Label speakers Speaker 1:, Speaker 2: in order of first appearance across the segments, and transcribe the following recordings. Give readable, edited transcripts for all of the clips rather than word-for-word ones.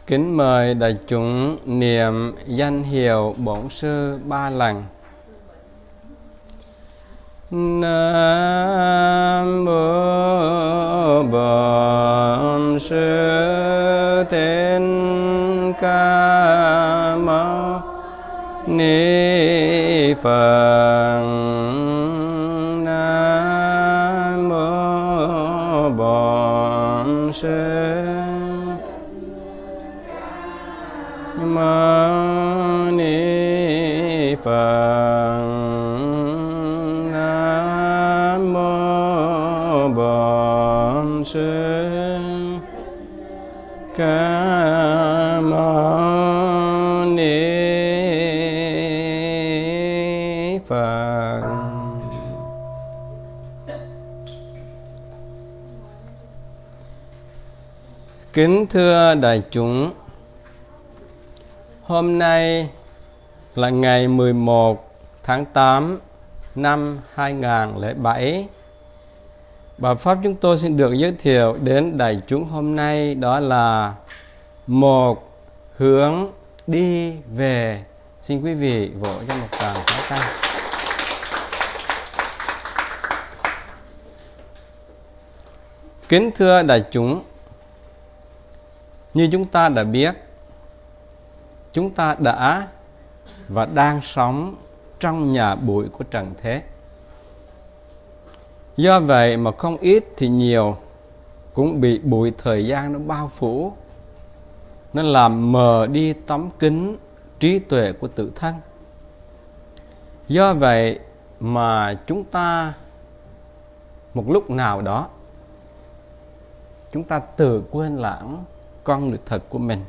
Speaker 1: Kính mời đại chúng niệm danh hiệu Bổn Sư 3 lần. Nam mô Bổn Sư Thích Ca Mâu Ni Phật. Nam mô Bổn Sư Mâu Ni Phật. Nam mô Bổn Sư Ca Mâu Ni Phật. Kính thưa đại chúng, hôm nay là ngày 11 tháng 8 năm 2007. Bài pháp chúng tôi xin được giới thiệu đến đại chúng hôm nay đó là một hướng đi về. Xin quý vị vỗ cho một tràng pháo tay. Kính thưa đại chúng, như chúng ta đã biết, chúng ta đã và đang sống trong nhà bụi của trần thế. Do vậy mà không ít thì nhiều cũng bị bụi thời gian nó bao phủ, nó làm mờ đi tấm kính trí tuệ của tự thân. Do vậy mà chúng ta một lúc nào đó chúng ta tự quên lãng con người thật của mình.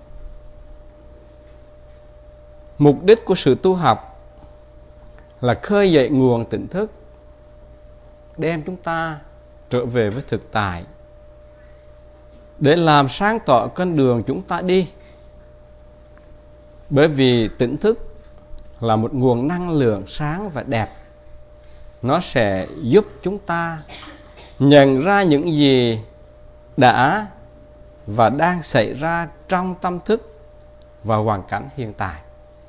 Speaker 1: Mục đích của sự tu học là khơi dậy nguồn tỉnh thức, đem chúng ta trở về với thực tại, để làm sáng tỏ con đường chúng ta đi. Bởi vì tỉnh thức là một nguồn năng lượng sáng và đẹp. Nó sẽ giúp chúng ta nhận ra những gì đã và đang xảy ra trong tâm thức và hoàn cảnh hiện tại.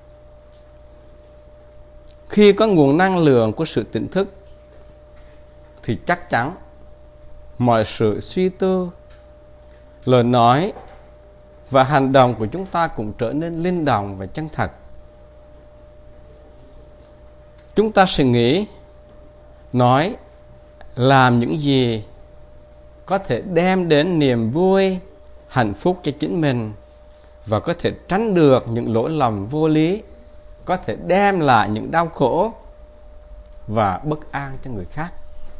Speaker 1: Khi có nguồn năng lượng của sự tỉnh thức thì chắc chắn mọi sự suy tư, lời nói và hành động của chúng ta cũng trở nên linh động và chân thật. Chúng ta sẽ nghĩ, nói, làm những gì có thể đem đến niềm vui, hạnh phúc cho chính mình và có thể tránh được những lỗi lầm vô lý, có thể đem lại những đau khổ và bất an cho người khác.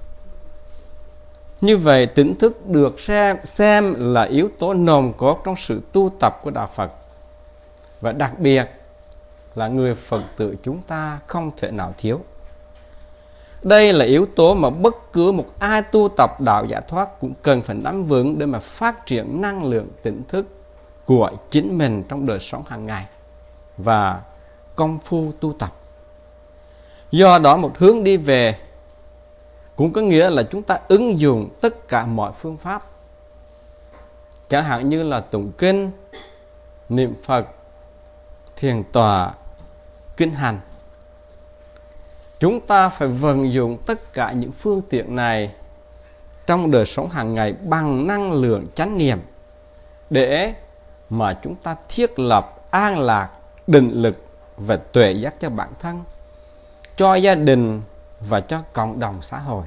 Speaker 1: Như vậy tỉnh thức được xem là yếu tố nòng cốt trong sự tu tập của Đạo Phật. Và đặc biệt là người Phật tử chúng ta không thể nào thiếu. Đây là yếu tố mà bất cứ một ai tu tập đạo giải thoát cũng cần phải nắm vững để mà phát triển năng lượng tỉnh thức của chính mình trong đời sống hàng ngày và công phu tu tập. Do đó một hướng đi về cũng có nghĩa là chúng ta ứng dụng tất cả mọi phương pháp, chẳng hạn như là tụng kinh, niệm Phật, thiền tọa, kinh hành. Chúng ta phải vận dụng tất cả những phương tiện này trong đời sống hàng ngày bằng năng lượng chánh niệm, để mà chúng ta thiết lập an lạc, định lực và tuệ giác cho bản thân, cho gia đình và cho cộng đồng xã hội.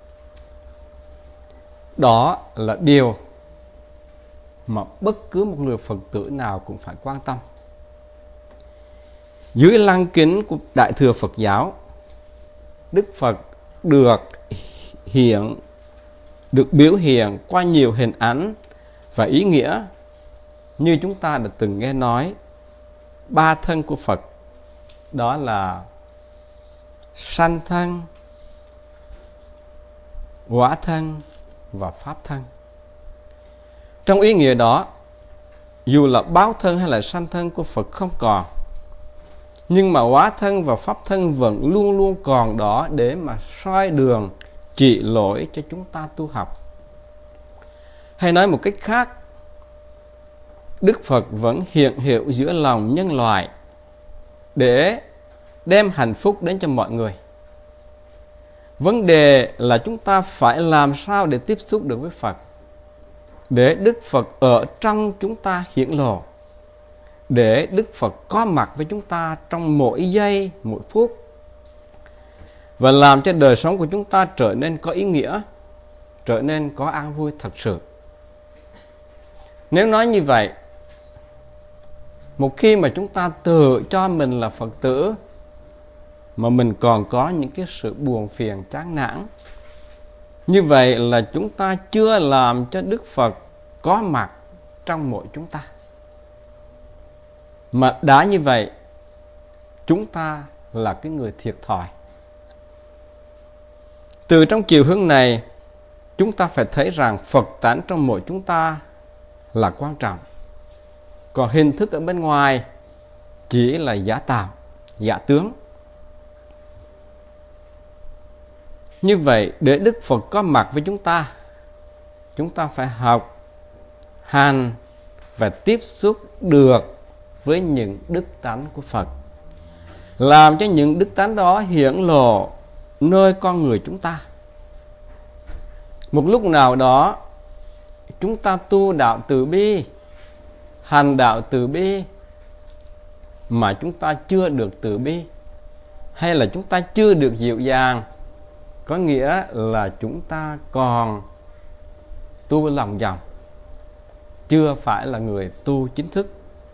Speaker 1: Đó là điều mà bất cứ một người Phật tử nào cũng phải quan tâm. Dưới lăng kính của Đại thừa Phật giáo, Đức Phật được biểu hiện qua nhiều hình ảnh và ý nghĩa. Như chúng ta đã từng nghe nói, 3 thân của Phật đó là sanh thân, hóa thân và pháp thân. Trong ý nghĩa đó, dù là báo thân hay là sanh thân của Phật không còn, nhưng mà hóa thân và pháp thân vẫn luôn luôn còn đó để mà soi đường, chỉ lỗi cho chúng ta tu học. Hay nói một cách khác, Đức Phật vẫn hiện hữu giữa lòng nhân loại để đem hạnh phúc đến cho mọi người. Vấn đề là chúng ta phải làm sao để tiếp xúc được với Phật, để Đức Phật ở trong chúng ta hiển lộ, để Đức Phật có mặt với chúng ta trong mỗi giây, mỗi phút, và làm cho đời sống của chúng ta trở nên có ý nghĩa, trở nên có an vui thật sự. Nếu nói như vậy, một khi mà chúng ta tự cho mình là Phật tử, mà mình còn có những cái sự buồn phiền chán nản, như vậy là chúng ta chưa làm cho Đức Phật có mặt trong mỗi chúng ta. Mà đã như vậy, chúng ta là cái người thiệt thòi. Từ trong chiều hướng này, chúng ta phải thấy rằng Phật tánh trong mỗi chúng ta là quan trọng. Còn hình thức ở bên ngoài chỉ là giả tạo, giả tướng. Như vậy, để Đức Phật có mặt với chúng ta phải học, hành và tiếp xúc được với những đức tánh của Phật, làm cho những đức tánh đó hiển lộ nơi con người chúng ta. Một lúc nào đó, chúng ta tu đạo từ bi, hành đạo từ bi, mà chúng ta chưa được từ bi, hay là chúng ta chưa được dịu dàng, có nghĩa là chúng ta còn tu lòng vòng, chưa phải là người tu chính thức.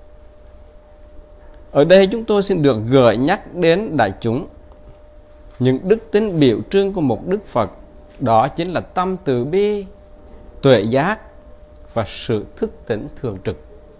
Speaker 1: Ở đây chúng tôi xin được gợi nhắc đến đại chúng những đức tính biểu trưng của một Đức Phật, đó chính là tâm từ bi, tuệ giác và sự thức tỉnh thường trực.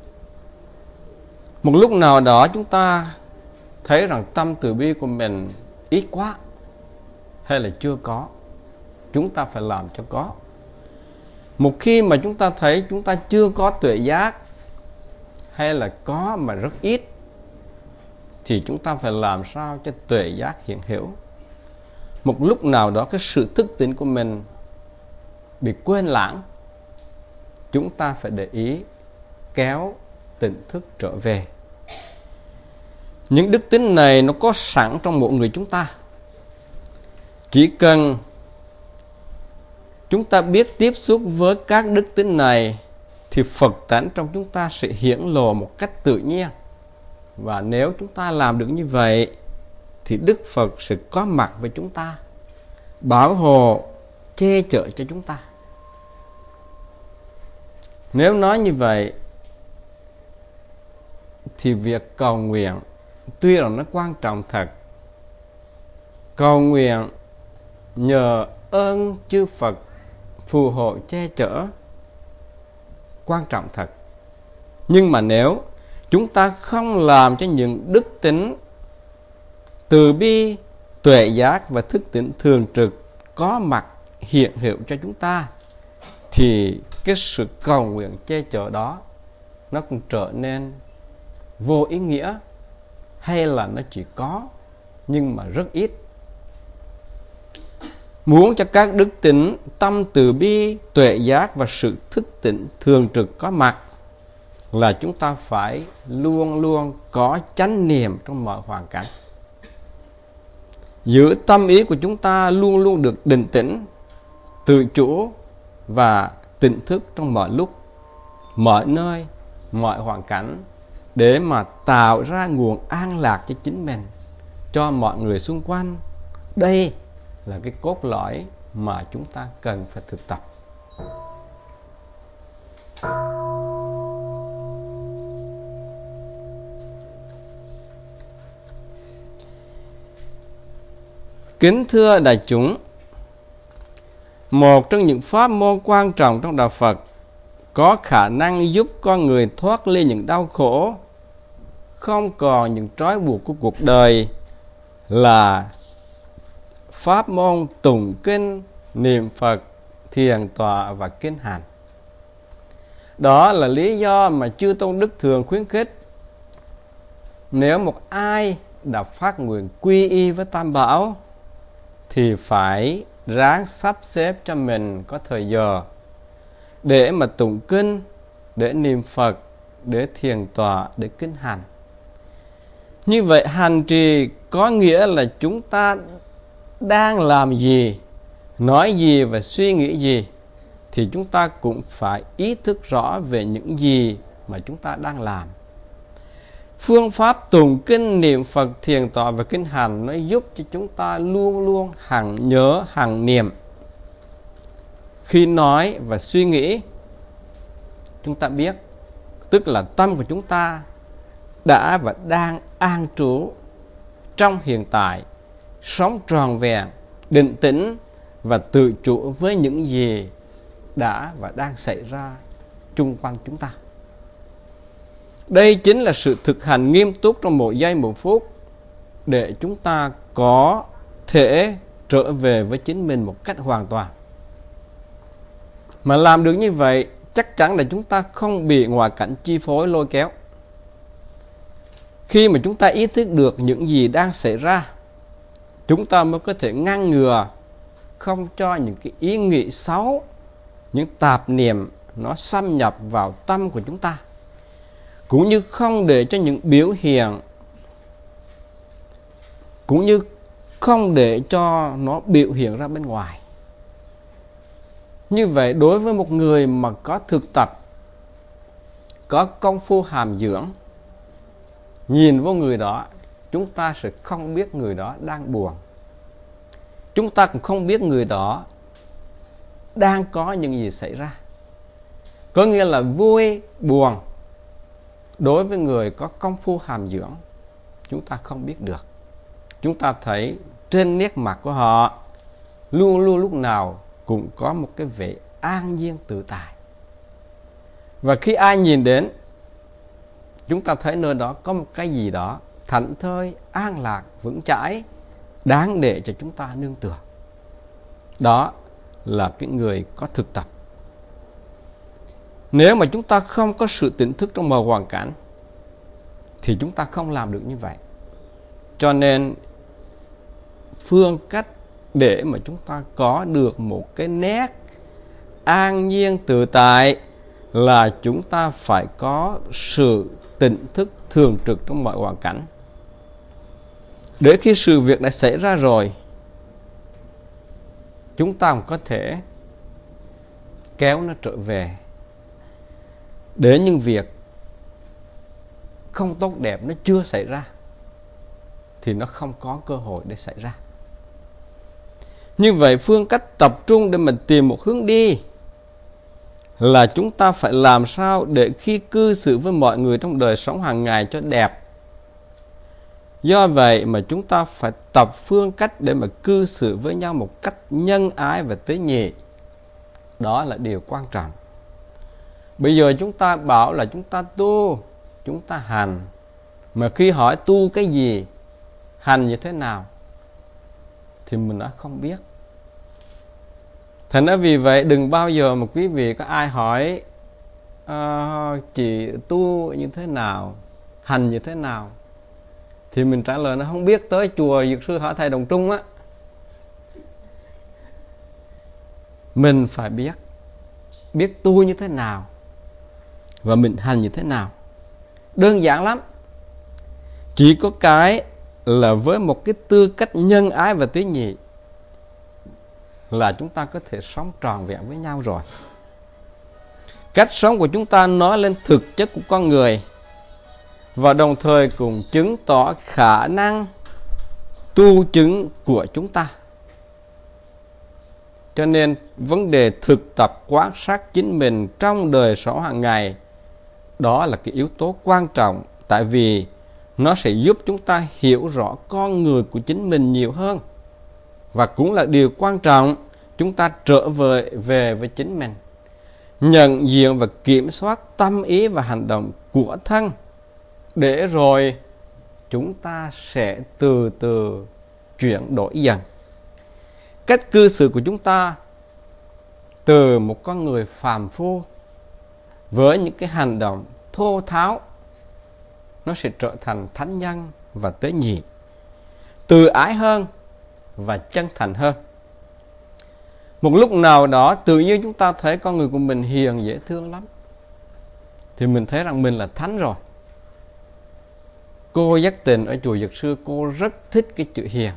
Speaker 1: Một lúc nào đó chúng ta thấy rằng tâm từ bi của mình ít quá, hay là chưa có, chúng ta phải làm cho có. Một khi mà chúng ta thấy chúng ta chưa có tuệ giác, hay là có mà rất ít, thì chúng ta phải làm sao cho tuệ giác hiện hữu. Một lúc nào đó cái sự thức tỉnh của mình bị quên lãng, chúng ta phải để ý kéo tỉnh thức trở về. Những đức tính này nó có sẵn trong mỗi người chúng ta. Chỉ cần chúng ta biết tiếp xúc với các đức tính này, thì Phật tánh trong chúng ta sẽ hiển lộ một cách tự nhiên. Và nếu chúng ta làm được như vậy, thì Đức Phật sẽ có mặt với chúng ta, bảo hộ, che chở cho chúng ta. Nếu nói như vậy, thì việc cầu nguyện tuy là nó quan trọng thật. Cầu nguyện nhờ ơn chư Phật phù hộ che chở quan trọng thật. Nhưng mà nếu chúng ta không làm cho những đức tính từ bi, tuệ giác và thức tỉnh thường trực có mặt hiện hữu cho chúng ta, thì cái sự cầu nguyện che chở đó nó cũng trở nên vô ý nghĩa, hay là nó chỉ có nhưng mà rất ít. Muốn cho các đức tính tâm từ bi, tuệ giác và sự thức tỉnh thường trực có mặt, là chúng ta phải luôn luôn có chánh niệm trong mọi hoàn cảnh. Giữ tâm ý của chúng ta luôn luôn được định tĩnh, tự chủ và tỉnh thức trong mọi lúc, mọi nơi, mọi hoàn cảnh, để mà tạo ra nguồn an lạc cho chính mình, cho mọi người xung quanh. Đây là cái cốt lõi mà chúng ta cần phải thực tập. Kính thưa đại chúng, một trong những pháp môn quan trọng trong đạo Phật có khả năng giúp con người thoát ly những đau khổ, không còn những trói buộc của cuộc đời, là pháp môn tụng kinh, niệm Phật, thiền tọa và kinh hành. Đó là lý do mà chư tôn đức thường khuyến khích, nếu một ai đã phát nguyện quy y với Tam Bảo, thì phải ráng sắp xếp cho mình có thời giờ để mà tụng kinh, để niệm Phật, để thiền tọa, để kinh hành. Như vậy hành trì có nghĩa là chúng ta đang làm gì, nói gì và suy nghĩ gì, thì chúng ta cũng phải ý thức rõ về những gì mà chúng ta đang làm. Phương pháp tụng kinh, niệm Phật, thiền tọa và kinh hành nó giúp cho chúng ta luôn luôn hằng nhớ, hằng niệm. Khi nói và suy nghĩ, chúng ta biết, tức là tâm của chúng ta đã và đang an trú trong hiện tại, sống tròn vẹn, định tĩnh và tự chủ với những gì đã và đang xảy ra chung quanh chúng ta. Đây chính là sự thực hành nghiêm túc trong một giây một phút để chúng ta có thể trở về với chính mình một cách hoàn toàn. Mà làm được như vậy, chắc chắn là chúng ta không bị ngoại cảnh chi phối lôi kéo. Khi mà chúng ta ý thức được những gì đang xảy ra, chúng ta mới có thể ngăn ngừa không cho những cái ý nghĩ xấu, những tạp niệm nó xâm nhập vào tâm của chúng ta, cũng như không để cho những biểu hiện, cũng như không để cho nó biểu hiện ra bên ngoài. Như vậy, đối với một người mà có thực tập, có công phu hàm dưỡng, nhìn vô người đó, chúng ta sẽ không biết người đó đang buồn. Chúng ta cũng không biết người đó đang có những gì xảy ra. Có nghĩa là vui, buồn, đối với người có công phu hàm dưỡng, chúng ta không biết được. Chúng ta thấy trên nét mặt của họ luôn luôn lúc nào cũng có một cái vẻ an nhiên tự tại. Và khi ai nhìn đến, chúng ta thấy nơi đó có một cái gì đó thảnh thơi, an lạc, vững chãi, đáng để cho chúng ta nương tựa. Đó là cái người có thực tập. Nếu mà chúng ta không có sự tỉnh thức trong mọi hoàn cảnh, thì chúng ta không làm được như vậy. Cho nên phương cách để mà chúng ta có được một cái nét an nhiên tự tại là chúng ta phải có sự tỉnh thức thường trực trong mọi hoàn cảnh. Để khi sự việc đã xảy ra rồi, chúng ta cũng có thể kéo nó trở về, để những việc không tốt đẹp nó chưa xảy ra thì nó không có cơ hội để xảy ra. Như vậy, phương cách tập trung để mình tìm một hướng đi là chúng ta phải làm sao để khi cư xử với mọi người trong đời sống hàng ngày cho đẹp. Do vậy mà chúng ta phải tập phương cách để mà cư xử với nhau một cách nhân ái và tế nhị. Đó là điều quan trọng. Bây giờ chúng ta bảo là chúng ta tu, chúng ta hành, mà khi hỏi tu cái gì, hành như thế nào, thì mình đã không biết. Thành ra vì vậy đừng bao giờ mà quý vị có ai hỏi chị tu như thế nào, hành như thế nào, thì mình trả lời nó không biết. Tới chùa Dược Sư hỏi thầy Đồng Trung á, mình phải biết tu như thế nào và mình hành như thế nào. Đơn giản lắm. Chỉ có cái là với một cái tư cách nhân ái và tế nhị là chúng ta có thể sống tròn vẹn với nhau rồi. Cách sống của chúng ta nói lên thực chất của con người, và đồng thời cũng chứng tỏ khả năng tu chứng của chúng ta. Cho nên vấn đề thực tập quan sát chính mình trong đời sống hàng ngày, đó là cái yếu tố quan trọng, tại vì nó sẽ giúp chúng ta hiểu rõ con người của chính mình nhiều hơn. Và cũng là điều quan trọng, chúng ta trở về với chính mình, nhận diện và kiểm soát tâm ý và hành động của thân, để rồi chúng ta sẽ từ từ chuyển đổi dần cách cư xử của chúng ta từ một con người phàm phu với những cái hành động thô tháo, nó sẽ trở thành thánh nhân và tế nhị, từ ái hơn và chân thành hơn. Một lúc nào đó tự nhiên chúng ta thấy con người của mình hiền dễ thương lắm, thì mình thấy rằng mình là thánh rồi. Cô Giác Tình ở chùa Dược Sư, cô rất thích cái chữ hiền.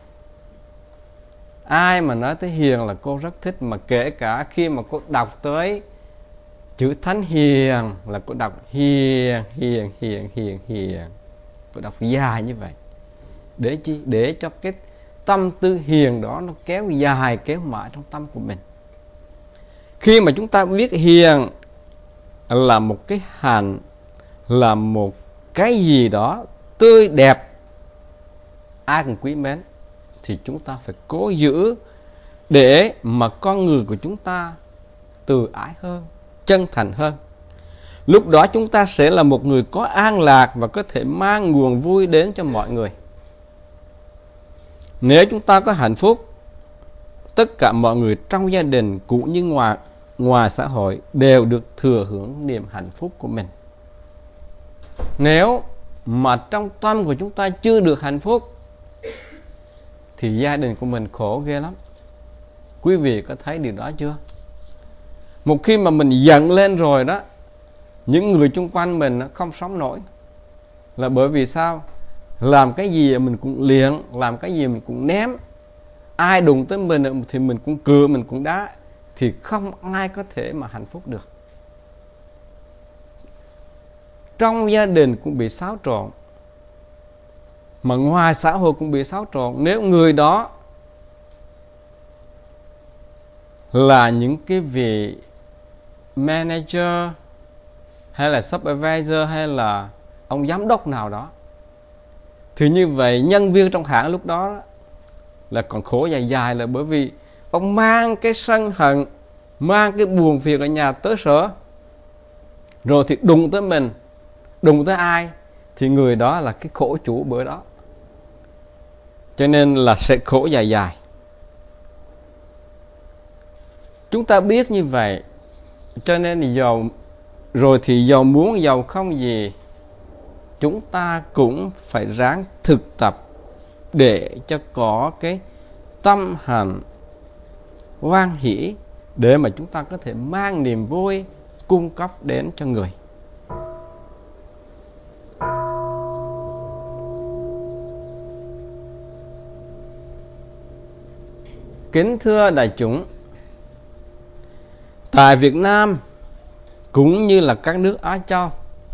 Speaker 1: Ai mà nói tới hiền là cô rất thích. Mà kể cả khi mà cô đọc tới chữ thánh hiền là cô đọc hiền, hiền, hiền, hiền, hiền. Cô đọc dài như vậy. Để chi? Để cho cái tâm tư hiền đó nó kéo dài, kéo mãi trong tâm của mình. Khi mà chúng ta biết hiền là một cái hạnh, là một cái gì đó tươi đẹp, ai cũng quý mến, thì chúng ta phải cố giữ để mà con người của chúng ta từ ái hơn, chân thành hơn. Lúc đó chúng ta sẽ là một người có an lạc và có thể mang nguồn vui đến cho mọi người. Nếu chúng ta có hạnh phúc, tất cả mọi người trong gia đình cũng như ngoài xã hội đều được thừa hưởng niềm hạnh phúc của mình. Nếu mà trong tâm của chúng ta chưa được hạnh phúc thì gia đình của mình khổ ghê lắm. Quý vị có thấy điều đó chưa? Một khi mà mình giận lên rồi đó, những người xung quanh mình không sống nổi. Là bởi vì sao? Làm cái gì mình cũng liệng, làm cái gì mình cũng ném. Ai đụng tới mình thì mình cũng cựa, mình cũng đá. Thì không ai có thể mà hạnh phúc được. Trong gia đình cũng bị xáo trộn, mà ngoài xã hội cũng bị xáo trộn. Nếu người đó là những cái vị manager hay là supervisor hay là ông giám đốc nào đó, thì như vậy nhân viên trong hãng lúc đó là còn khổ dài dài, là bởi vì ông mang cái sân hận, mang cái buồn phiền ở nhà tới sở, rồi thì đụng tới mình, đụng tới ai thì người đó là cái khổ chủ bữa đó. Cho nên là sẽ khổ dài dài. Chúng ta biết như vậy, cho nên rồi thì giàu muốn giàu không gì, chúng ta cũng phải ráng thực tập để cho có cái tâm hạnh hoan hỷ, để mà chúng ta có thể mang niềm vui cung cấp đến cho người. Kính thưa đại chúng, tại Việt Nam cũng như là các nước Á Châu,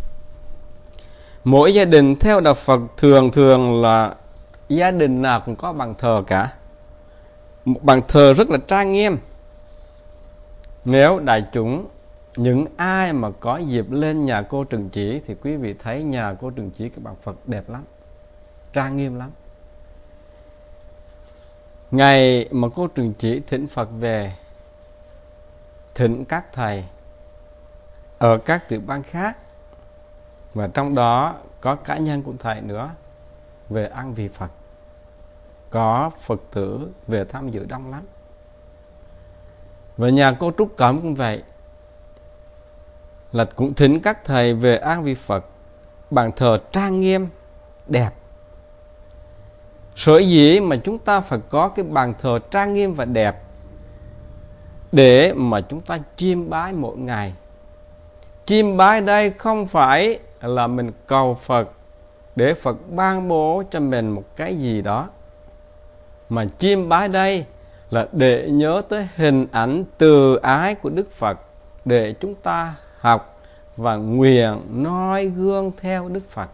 Speaker 1: mỗi gia đình theo đạo Phật thường là gia đình nào cũng có bàn thờ cả. Một bàn thờ rất là trang nghiêm. Nếu đại chúng, những ai mà có dịp lên nhà cô Trừng Chỉ thì quý vị thấy nhà cô Trừng Chỉ cái bàn Phật đẹp lắm, trang nghiêm lắm. Ngày mà cô Trừng Chỉ thỉnh Phật về, thỉnh các thầy ở các tiểu bang khác, và trong đó có cá nhân của thầy nữa về ăn vị Phật, có Phật tử về tham dự đông lắm. Và nhà cô Trúc Cẩm cũng vậy, là cũng thỉnh các thầy về an vị Phật, bàn thờ trang nghiêm đẹp. Sở dĩ mà chúng ta phải có cái bàn thờ trang nghiêm và đẹp để mà chúng ta chiêm bái mỗi ngày. Chiêm bái đây không phải là mình cầu Phật để Phật ban bố cho mình một cái gì đó, mà chiêm bái đây là để nhớ tới hình ảnh từ ái của Đức Phật, để chúng ta học và nguyện noi gương theo Đức Phật.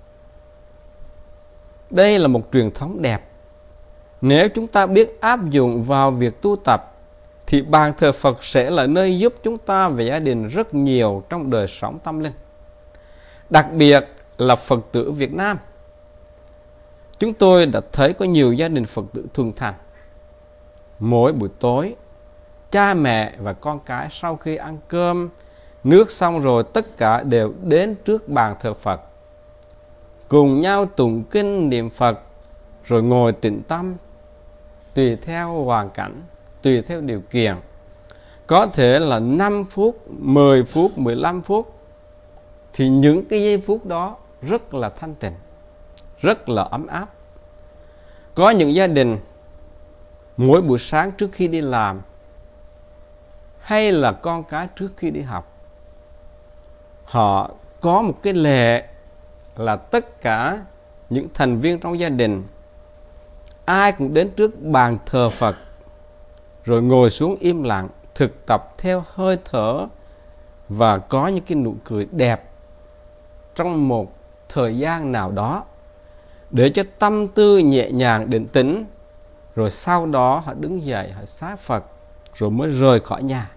Speaker 1: Đây là một truyền thống đẹp. Nếu chúng ta biết áp dụng vào việc tu tập thì bàn thờ Phật sẽ là nơi giúp chúng ta và gia đình rất nhiều trong đời sống tâm linh. Đặc biệt là Phật tử Việt Nam, chúng tôi đã thấy có nhiều gia đình Phật tử thuần thành. Mỗi buổi tối, cha mẹ và con cái sau khi ăn cơm nước xong rồi, tất cả đều đến trước bàn thờ Phật, cùng nhau tụng kinh niệm Phật, rồi ngồi tĩnh tâm, tùy theo hoàn cảnh, tùy theo điều kiện. Có thể là 5 phút, 10 phút, 15 phút. Thì những cái giây phút đó rất là thanh tịnh, rất là ấm áp. Có những gia đình mỗi buổi sáng trước khi đi làm, hay là con cái trước khi đi học, họ có một cái lệ là tất cả những thành viên trong gia đình ai cũng đến trước bàn thờ Phật, rồi ngồi xuống im lặng, thực tập theo hơi thở và có những cái nụ cười đẹp trong một thời gian nào đó, để cho tâm tư nhẹ nhàng định tĩnh, rồi sau đó họ đứng dậy, họ xá Phật, rồi mới rời khỏi nhà.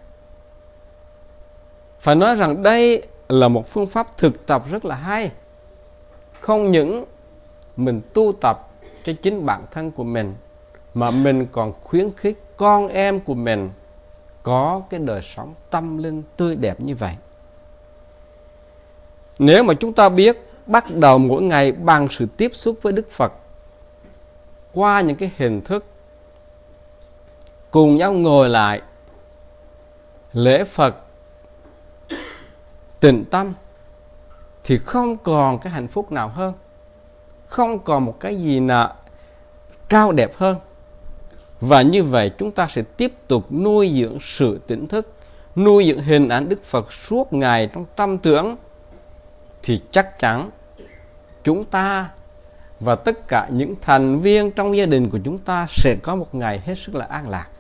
Speaker 1: Phải nói rằng đây là một phương pháp thực tập rất là hay. Không những mình tu tập cho chính bản thân của mình, mà mình còn khuyến khích con em của mình có cái đời sống tâm linh tươi đẹp như vậy. Nếu mà chúng ta biết bắt đầu mỗi ngày bằng sự tiếp xúc với Đức Phật qua những cái hình thức cùng nhau ngồi lại lễ Phật, tịnh tâm, thì không còn cái hạnh phúc nào hơn, không còn một cái gì nào cao đẹp hơn. Và như vậy chúng ta sẽ tiếp tục nuôi dưỡng sự tỉnh thức, nuôi dưỡng hình ảnh Đức Phật suốt ngày trong tâm tưởng, thì chắc chắn chúng ta và tất cả những thành viên trong gia đình của chúng ta sẽ có một ngày hết sức là an lạc.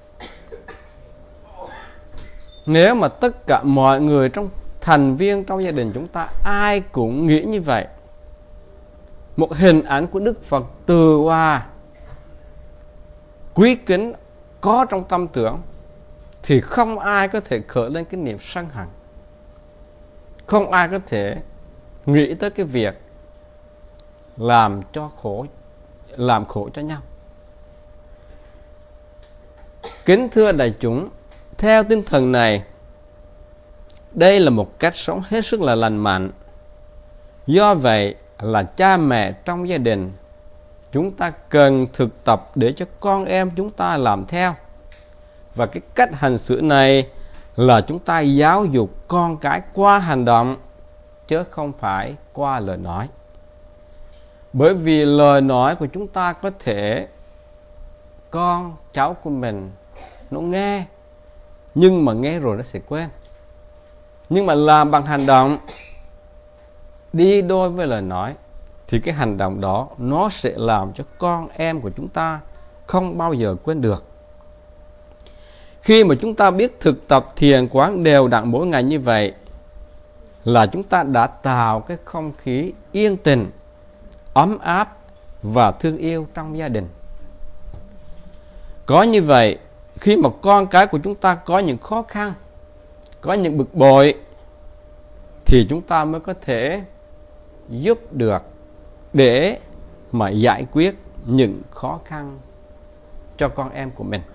Speaker 1: Nếu mà tất cả mọi người trong thành viên trong gia đình chúng ta ai cũng nghĩ như vậy, một hình ảnh của Đức Phật từ hòa, quý kính có trong tâm tưởng, thì không ai có thể khởi lên cái niềm sân hận, không ai có thể nghĩ tới cái việc làm khổ cho nhau. Kính thưa đại chúng, theo tinh thần này, đây là một cách sống hết sức là lành mạnh. Do vậy là cha mẹ trong gia đình, chúng ta cần thực tập để cho con em chúng ta làm theo. Và cái cách hành xử này là chúng ta giáo dục con cái qua hành động, chứ không phải qua lời nói. Bởi vì lời nói của chúng ta có thể con cháu của mình nó nghe, nhưng mà nghe rồi nó sẽ quên. Nhưng mà làm bằng hành động đi đôi với lời nói, thì cái hành động đó nó sẽ làm cho con em của chúng ta không bao giờ quên được. Khi mà chúng ta biết thực tập thiền quán đều đặn mỗi ngày như vậy, là chúng ta đã tạo cái không khí yên tĩnh, ấm áp và thương yêu trong gia đình. Có như vậy, khi mà con cái của chúng ta có những khó khăn, có những bực bội, thì chúng ta mới có thể giúp được để mà giải quyết những khó khăn cho con em của mình.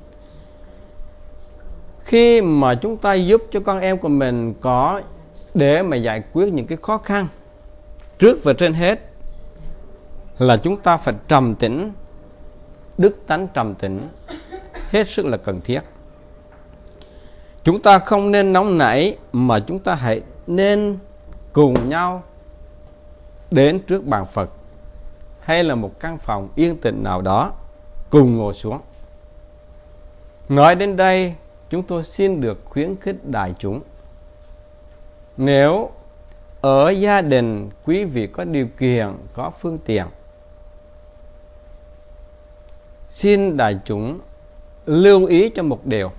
Speaker 1: Khi mà chúng ta giúp cho con em của mình có để mà giải quyết những cái khó khăn, trước và trên hết là chúng ta phải trầm tĩnh. Đức tánh trầm tĩnh hết sức là cần thiết. Chúng ta không nên nóng nảy, mà chúng ta hãy nên cùng nhau đến trước bàn Phật hay là một căn phòng yên tĩnh nào đó, cùng ngồi xuống. Nói đến đây, chúng tôi xin được khuyến khích đại chúng, nếu ở gia đình quý vị có điều kiện, có phương tiện, xin đại chúng lưu ý cho một điều: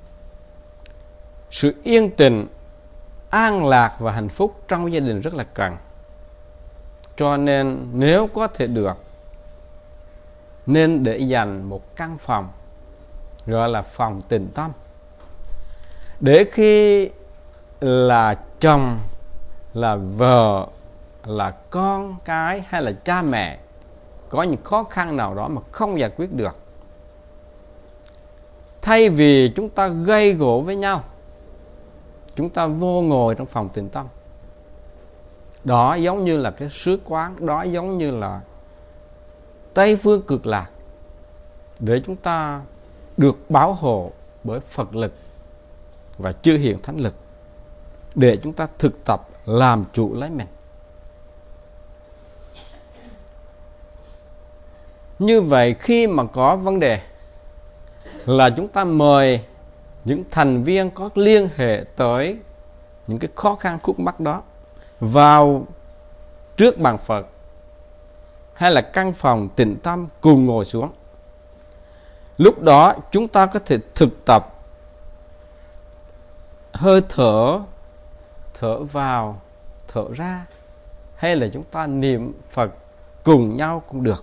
Speaker 1: sự yên tĩnh, an lạc và hạnh phúc trong gia đình rất là cần. Cho nên nếu có thể được, nên để dành một căn phòng gọi là phòng tịnh tâm, để khi là chồng, là vợ, là con cái hay là cha mẹ có những khó khăn nào đó mà không giải quyết được, thay vì chúng ta gây gổ với nhau, chúng ta vô ngồi trong phòng tịnh tâm. Đó giống như là cái sứ quán, đó giống như là Tây Phương Cực Lạc, để chúng ta được bảo hộ bởi Phật lực và chư hiền thánh lực, để chúng ta thực tập làm chủ lấy mình. Như vậy khi mà có vấn đề là chúng ta mời những thành viên có liên hệ tới những cái khó khăn khúc mắc đó, vào trước bàn Phật hay là căn phòng tịnh tâm cùng ngồi xuống. Lúc đó chúng ta có thể thực tập hơi thở, thở vào, thở ra, hay là chúng ta niệm Phật cùng nhau cũng được.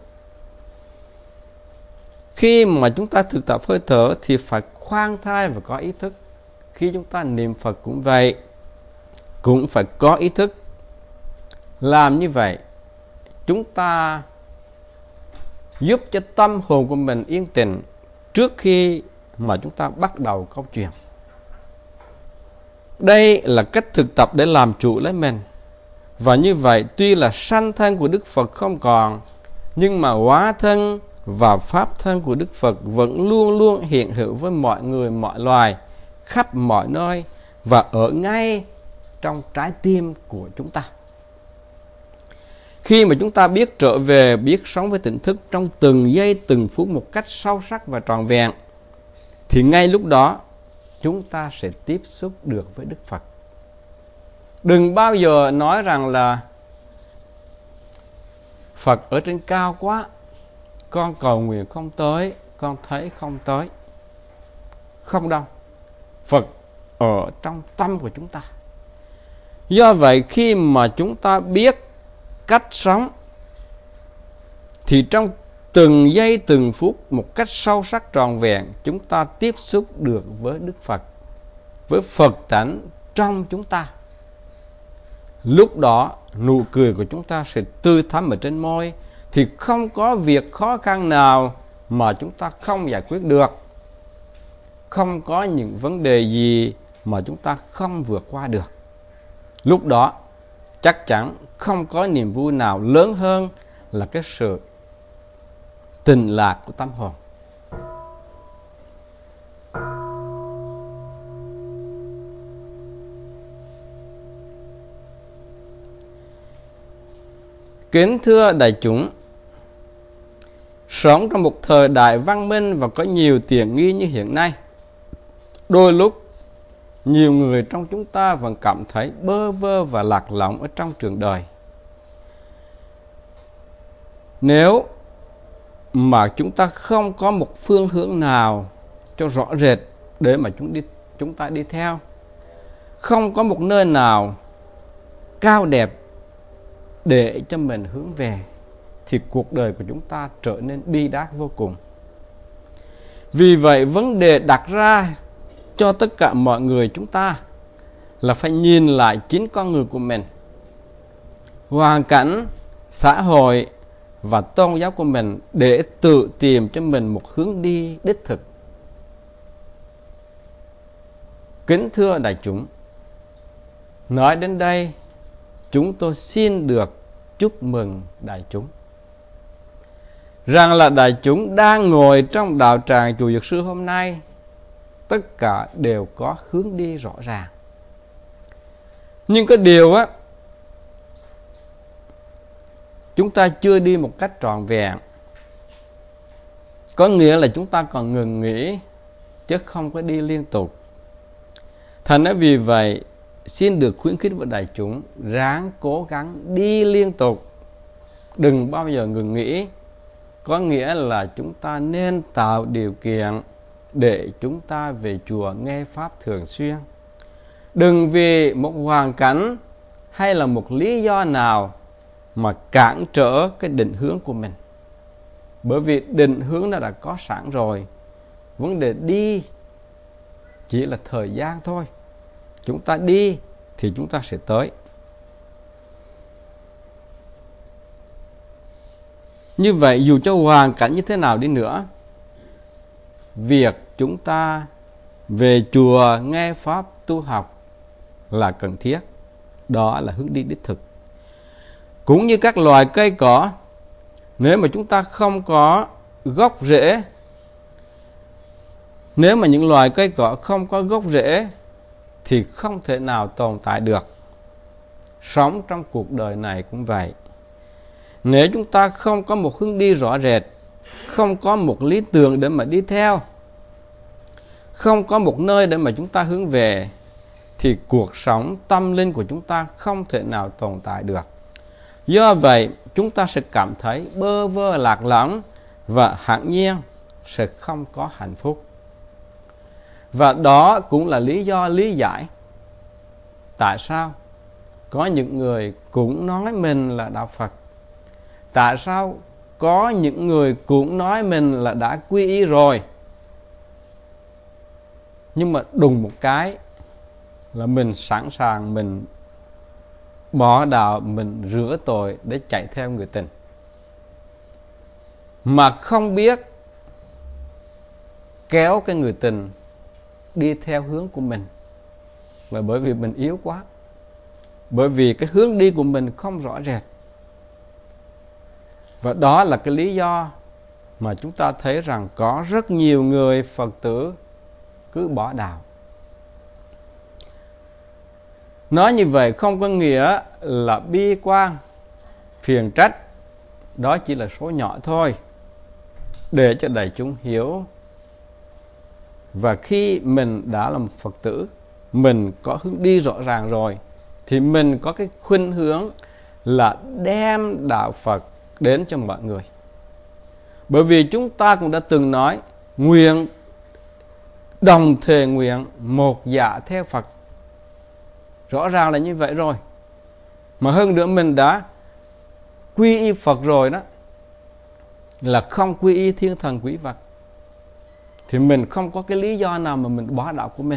Speaker 1: Khi mà chúng ta thực tập hơi thở thì phải khoan thai và có ý thức. Khi chúng ta niệm Phật cũng vậy, cũng phải có ý thức. Làm như vậy, chúng ta giúp cho tâm hồn của mình yên tĩnh trước khi mà chúng ta bắt đầu câu chuyện. Đây là cách thực tập để làm chủ lấy mình. Và như vậy, tuy là sanh thân của Đức Phật không còn, nhưng mà hóa thân và pháp thân của Đức Phật vẫn luôn luôn hiện hữu với mọi người, mọi loài, khắp mọi nơi và ở ngay trong trái tim của chúng ta. Khi mà chúng ta biết trở về, biết sống với tỉnh thức trong từng giây từng phút một cách sâu sắc và trọn vẹn, thì ngay lúc đó chúng ta sẽ tiếp xúc được với Đức Phật. Đừng bao giờ nói rằng là Phật ở trên cao quá, con cầu nguyện không tới, con thấy không tới. Không đâu, Phật ở trong tâm của chúng ta. Do vậy khi mà chúng ta biết cách sống thì trong từng giây từng phút một cách sâu sắc trọn vẹn, chúng ta tiếp xúc được với Đức Phật, với Phật tánh trong chúng ta. Lúc đó nụ cười của chúng ta sẽ tươi thắm ở trên môi, thì không có việc khó khăn nào mà chúng ta không giải quyết được, không có những vấn đề gì mà chúng ta không vượt qua được. Lúc đó chắc chắn không có niềm vui nào lớn hơn là cái sự tình lạc của tâm hồn. Kính thưa đại chúng, sống trong một thời đại văn minh và có nhiều tiện nghi như hiện nay, đôi lúc nhiều người trong chúng ta vẫn cảm thấy bơ vơ và lạc lõng ở trong trường đời. Nếu mà chúng ta không có một phương hướng nào cho rõ rệt để mà chúng ta đi theo, không có một nơi nào cao đẹp để cho mình hướng về, thì cuộc đời của chúng ta trở nên bi đát vô cùng. Vì vậy vấn đề đặt ra cho tất cả mọi người chúng ta là phải nhìn lại chính con người của mình, hoàn cảnh, xã hội và tôn giáo của mình để tự tìm cho mình một hướng đi đích thực. Kính thưa đại chúng, nói đến đây, chúng tôi xin được chúc mừng đại chúng rằng là đại chúng đang ngồi trong đạo tràng chùa Dược Sư hôm nay, tất cả đều có hướng đi rõ ràng. Nhưng cái điều á, chúng ta chưa đi một cách trọn vẹn, có nghĩa là chúng ta còn ngừng nghỉ chứ không có đi liên tục. Thành ra vì vậy xin được khuyến khích với đại chúng ráng cố gắng đi liên tục, đừng bao giờ ngừng nghỉ. Có nghĩa là chúng ta nên tạo điều kiện để chúng ta về chùa nghe pháp thường xuyên. Đừng vì một hoàn cảnh hay là một lý do nào mà cản trở cái định hướng của mình. Bởi vì định hướng nó đã có sẵn rồi, vấn đề đi chỉ là thời gian thôi. Chúng ta đi thì chúng ta sẽ tới. Như vậy dù cho hoàn cảnh như thế nào đi nữa, việc chúng ta về chùa nghe pháp tu học là cần thiết. Đó là hướng đi đích thực. Cũng như các loài cây cỏ, nếu mà chúng ta không có gốc rễ, nếu mà những loài cây cỏ không có gốc rễ thì không thể nào tồn tại được. Sống trong cuộc đời này cũng vậy. Nếu chúng ta không có một hướng đi rõ rệt, không có một lý tưởng để mà đi theo, không có một nơi để mà chúng ta hướng về, thì cuộc sống tâm linh của chúng ta không thể nào tồn tại được. Do vậy, chúng ta sẽ cảm thấy bơ vơ lạc lõng và hẳn nhiên sẽ không có hạnh phúc. Và đó cũng là lý do lý giải tại sao có những người cũng nói mình là đạo Phật. Tại sao có những người cũng nói mình là đã quy y rồi, nhưng mà đùng một cái là mình sẵn sàng mình bỏ đạo, mình rửa tội để chạy theo người tình, mà không biết kéo cái người tình đi theo hướng của mình. Và bởi vì mình yếu quá, bởi vì cái hướng đi của mình không rõ rệt. Và đó là cái lý do mà chúng ta thấy rằng có rất nhiều người Phật tử cứ bỏ đạo. Nói như vậy không có nghĩa là bi quan, phiền trách, đó chỉ là số nhỏ thôi, để cho đại chúng hiểu. Và khi mình đã là một Phật tử, mình có hướng đi rõ ràng rồi, thì mình có cái khuynh hướng là đem đạo Phật đến cho mọi người. Bởi vì chúng ta cũng đã từng nói, nguyện đồng thề nguyện một dạ theo Phật. Rõ ràng là như vậy rồi. Mà hơn nữa mình đã quy y Phật rồi đó, là không quy y thiên thần quỷ vật, thì mình không có cái lý do nào mà mình bỏ đạo của mình.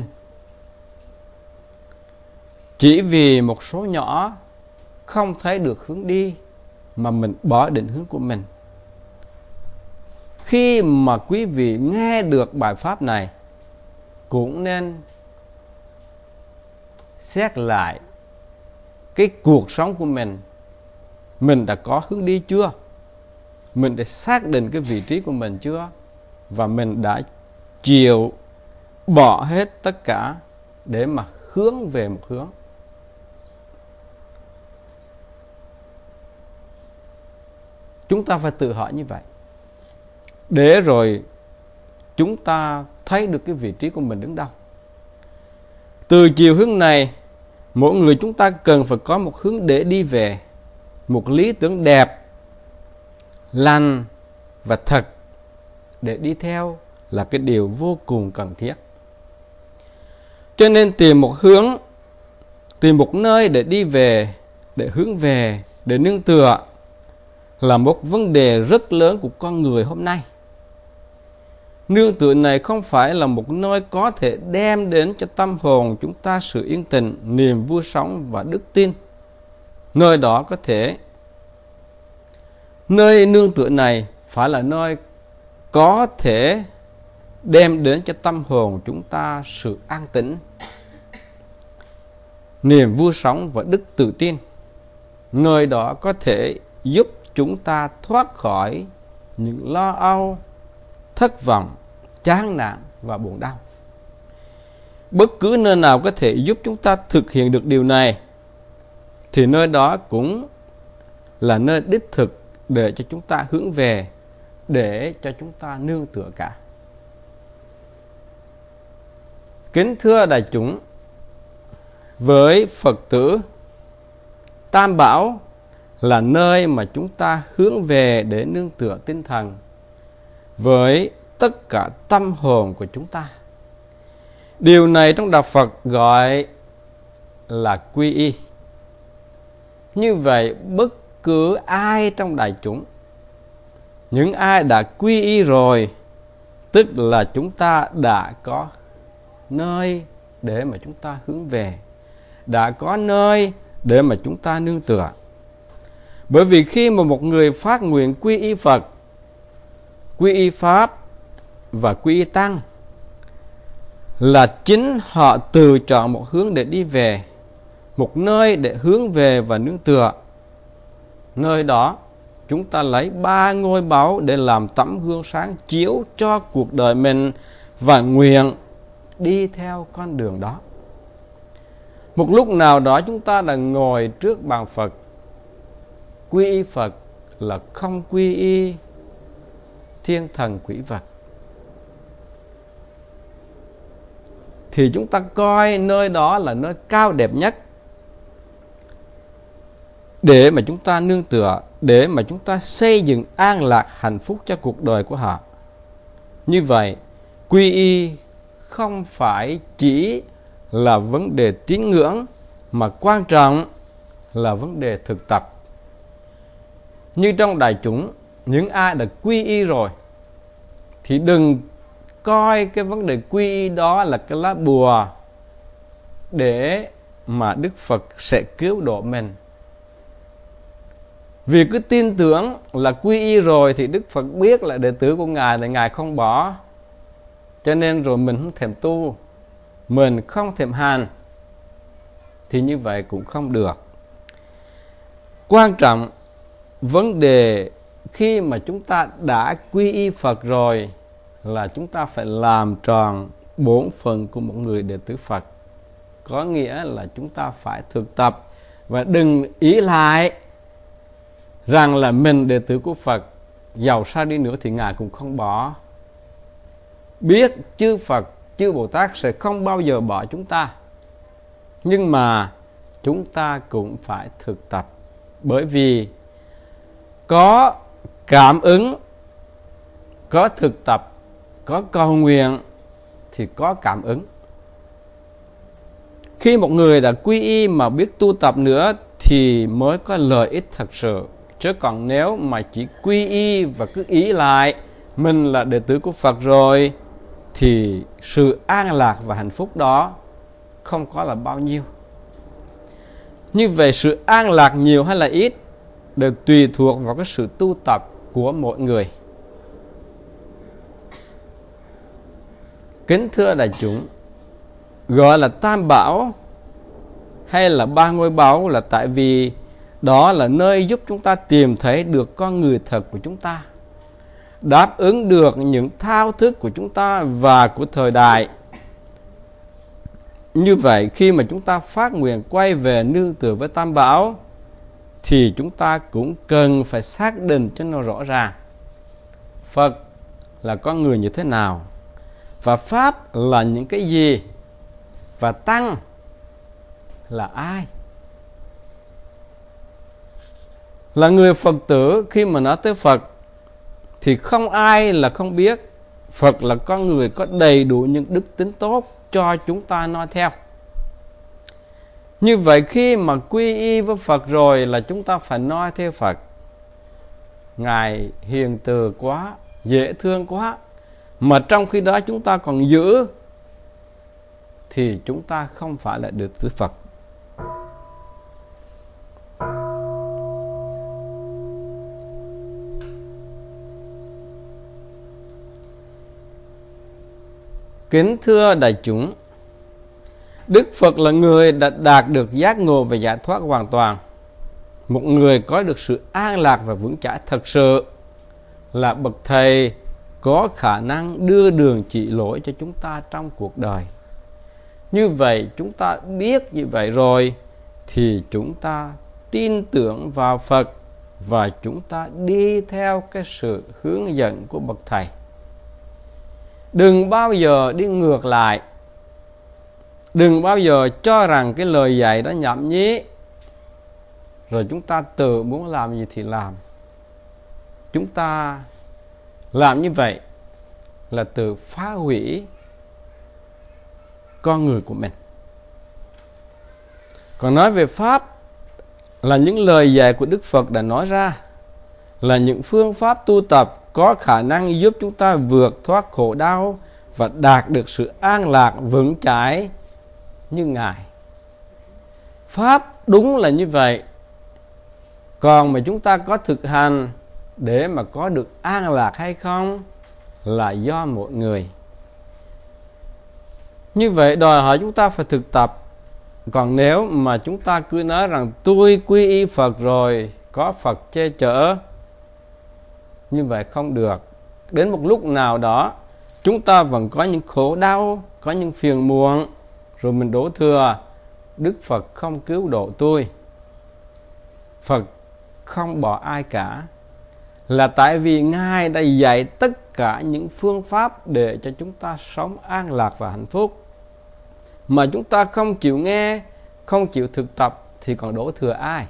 Speaker 1: Chỉ vì một số nhỏ không thấy được hướng đi mà mình bỏ định hướng của mình. Khi mà quý vị nghe được bài pháp này, cũng nên xét lại cái cuộc sống của mình. Mình đã có hướng đi chưa? Mình đã xác định cái vị trí của mình chưa? Và mình đã chịu bỏ hết tất cả để mà hướng về một hướng. Chúng ta phải tự hỏi như vậy, để rồi chúng ta thấy được cái vị trí của mình đứng đâu. Từ chiều hướng này, mỗi người chúng ta cần phải có một hướng để đi về, một lý tưởng đẹp, lành và thật để đi theo là cái điều vô cùng cần thiết. Cho nên tìm một hướng, tìm một nơi để đi về, để hướng về, để nương tựa là một vấn đề rất lớn của con người hôm nay. Nương tựa này không phải là một nơi có thể đem đến cho tâm hồn chúng ta sự yên tĩnh, niềm vui sống và đức tin. Nơi đó có thể, nơi nương tựa này phải là nơi có thể đem đến cho tâm hồn chúng ta sự an tĩnh, niềm vui sống và đức tự tin. Nơi đó có thể giúp chúng ta thoát khỏi những lo âu, thất vọng, chán nản và buồn đau. Bất cứ nơi nào có thể giúp chúng ta thực hiện được điều này, thì nơi đó cũng là nơi đích thực để cho chúng ta hướng về, để cho chúng ta nương tựa cả. Kính thưa đại chúng, với Phật tử, Tam Bảo là nơi mà chúng ta hướng về để nương tựa tinh thần với tất cả tâm hồn của chúng ta. Điều này trong đạo Phật gọi là quy y. Như vậy, bất cứ ai trong đại chúng, những ai đã quy y rồi, tức là chúng ta đã có nơi để mà chúng ta hướng về, đã có nơi để mà chúng ta nương tựa. Bởi vì khi mà một người phát nguyện quy y Phật, quy y Pháp và quy y Tăng, là chính họ tự chọn một hướng để đi về, một nơi để hướng về và nương tựa. Nơi đó chúng ta lấy 3 ngôi báu để làm tấm gương sáng chiếu cho cuộc đời mình và nguyện đi theo con đường đó. Một lúc nào đó chúng ta đã ngồi trước bàn Phật. Quy y Phật là không quy y thiên thần quỷ vật. thì chúng ta coi nơi đó là nơi cao đẹp nhất để mà chúng ta nương tựa, để mà chúng ta xây dựng an lạc hạnh phúc cho cuộc đời của họ. Như vậy, quy y không phải chỉ là vấn đề tín ngưỡng, mà quan trọng là vấn đề thực tập. Như trong đại chúng, những ai đã quy y rồi thì đừng coi cái vấn đề quy y đó là cái lá bùa để mà Đức Phật sẽ cứu độ mình. Vì cứ tin tưởng là quy y rồi thì Đức Phật biết là đệ tử của Ngài là Ngài không bỏ, cho nên rồi mình không thèm tu, mình không thèm hành, thì như vậy cũng không được. Quan trọng vấn đề khi mà chúng ta đã quy y Phật rồi là chúng ta phải làm tròn bổn phận của một người đệ tử Phật. Có nghĩa là chúng ta phải thực tập và đừng ý lại rằng là mình đệ tử của Phật, giàu sao đi nữa thì Ngài cũng không bỏ. Biết chư Phật, chư Bồ Tát sẽ không bao giờ bỏ chúng ta, nhưng mà chúng ta cũng phải thực tập. Bởi vì có cảm ứng, có thực tập, có cầu nguyện thì có cảm ứng. Khi một người đã quy y mà biết tu tập nữa thì mới có lợi ích thật sự. Chứ còn nếu mà chỉ quy y và cứ ý lại mình là đệ tử của Phật rồi thì sự an lạc và hạnh phúc đó không có là bao nhiêu. Như vậy sự an lạc nhiều hay là ít đều tùy thuộc vào cái sự tu tập của mỗi người. Kính thưa đại chúng, gọi là Tam Bảo hay là ba ngôi báu là tại vì đó là nơi giúp chúng ta tìm thấy được con người thật của chúng ta, đáp ứng được những thao thức của chúng ta và của thời đại. Như vậy khi mà chúng ta phát nguyện quay về nương tựa với Tam Bảo thì chúng ta cũng cần phải xác định cho nó rõ ràng Phật là con người như thế nào, và Pháp là những cái gì, và Tăng là ai. Là người Phật tử, khi mà nói tới Phật thì không ai là không biết Phật là con người có đầy đủ những đức tính tốt cho chúng ta noi theo. Như vậy khi mà quy y với Phật rồi là chúng ta phải noi theo Phật. Ngài hiền từ quá, dễ thương quá, mà trong khi đó chúng ta còn giữ thì chúng ta không phải là đệ tử Phật. Kính thưa đại chúng, Đức Phật là người đã đạt được giác ngộ và giải thoát hoàn toàn. Một người có được sự an lạc và vững chãi thật sự là bậc thầy có khả năng đưa đường chỉ lối cho chúng ta trong cuộc đời. Như vậy chúng ta biết như vậy rồi thì chúng ta tin tưởng vào Phật và chúng ta đi theo cái sự hướng dẫn của bậc thầy. Đừng bao giờ đi ngược lại, đừng bao giờ cho rằng cái lời dạy đó nhảm nhí rồi chúng ta tự muốn làm gì thì làm. Chúng ta làm như vậy là tự phá hủy con người của mình. Còn nói về Pháp là những lời dạy của Đức Phật đã nói ra, là những phương pháp tu tập có khả năng giúp chúng ta vượt thoát khổ đau và đạt được sự an lạc vững chãi như Ngài. Pháp đúng là như vậy. Còn mà chúng ta có thực hành để mà có được an lạc hay không là do mỗi người. Như vậy đòi hỏi chúng ta phải thực tập. Còn nếu mà chúng ta cứ nói rằng tôi quy y Phật rồi, có Phật che chở, như vậy không được. Đến một lúc nào đó chúng ta vẫn có những khổ đau, có những phiền muộn, rồi mình đổ thừa Đức Phật không cứu độ tôi, Phật không bỏ ai cả, là tại vì Ngài đã dạy tất cả những phương pháp để cho chúng ta sống an lạc và hạnh phúc. mà chúng ta không chịu nghe, không chịu thực tập thì còn đổ thừa ai?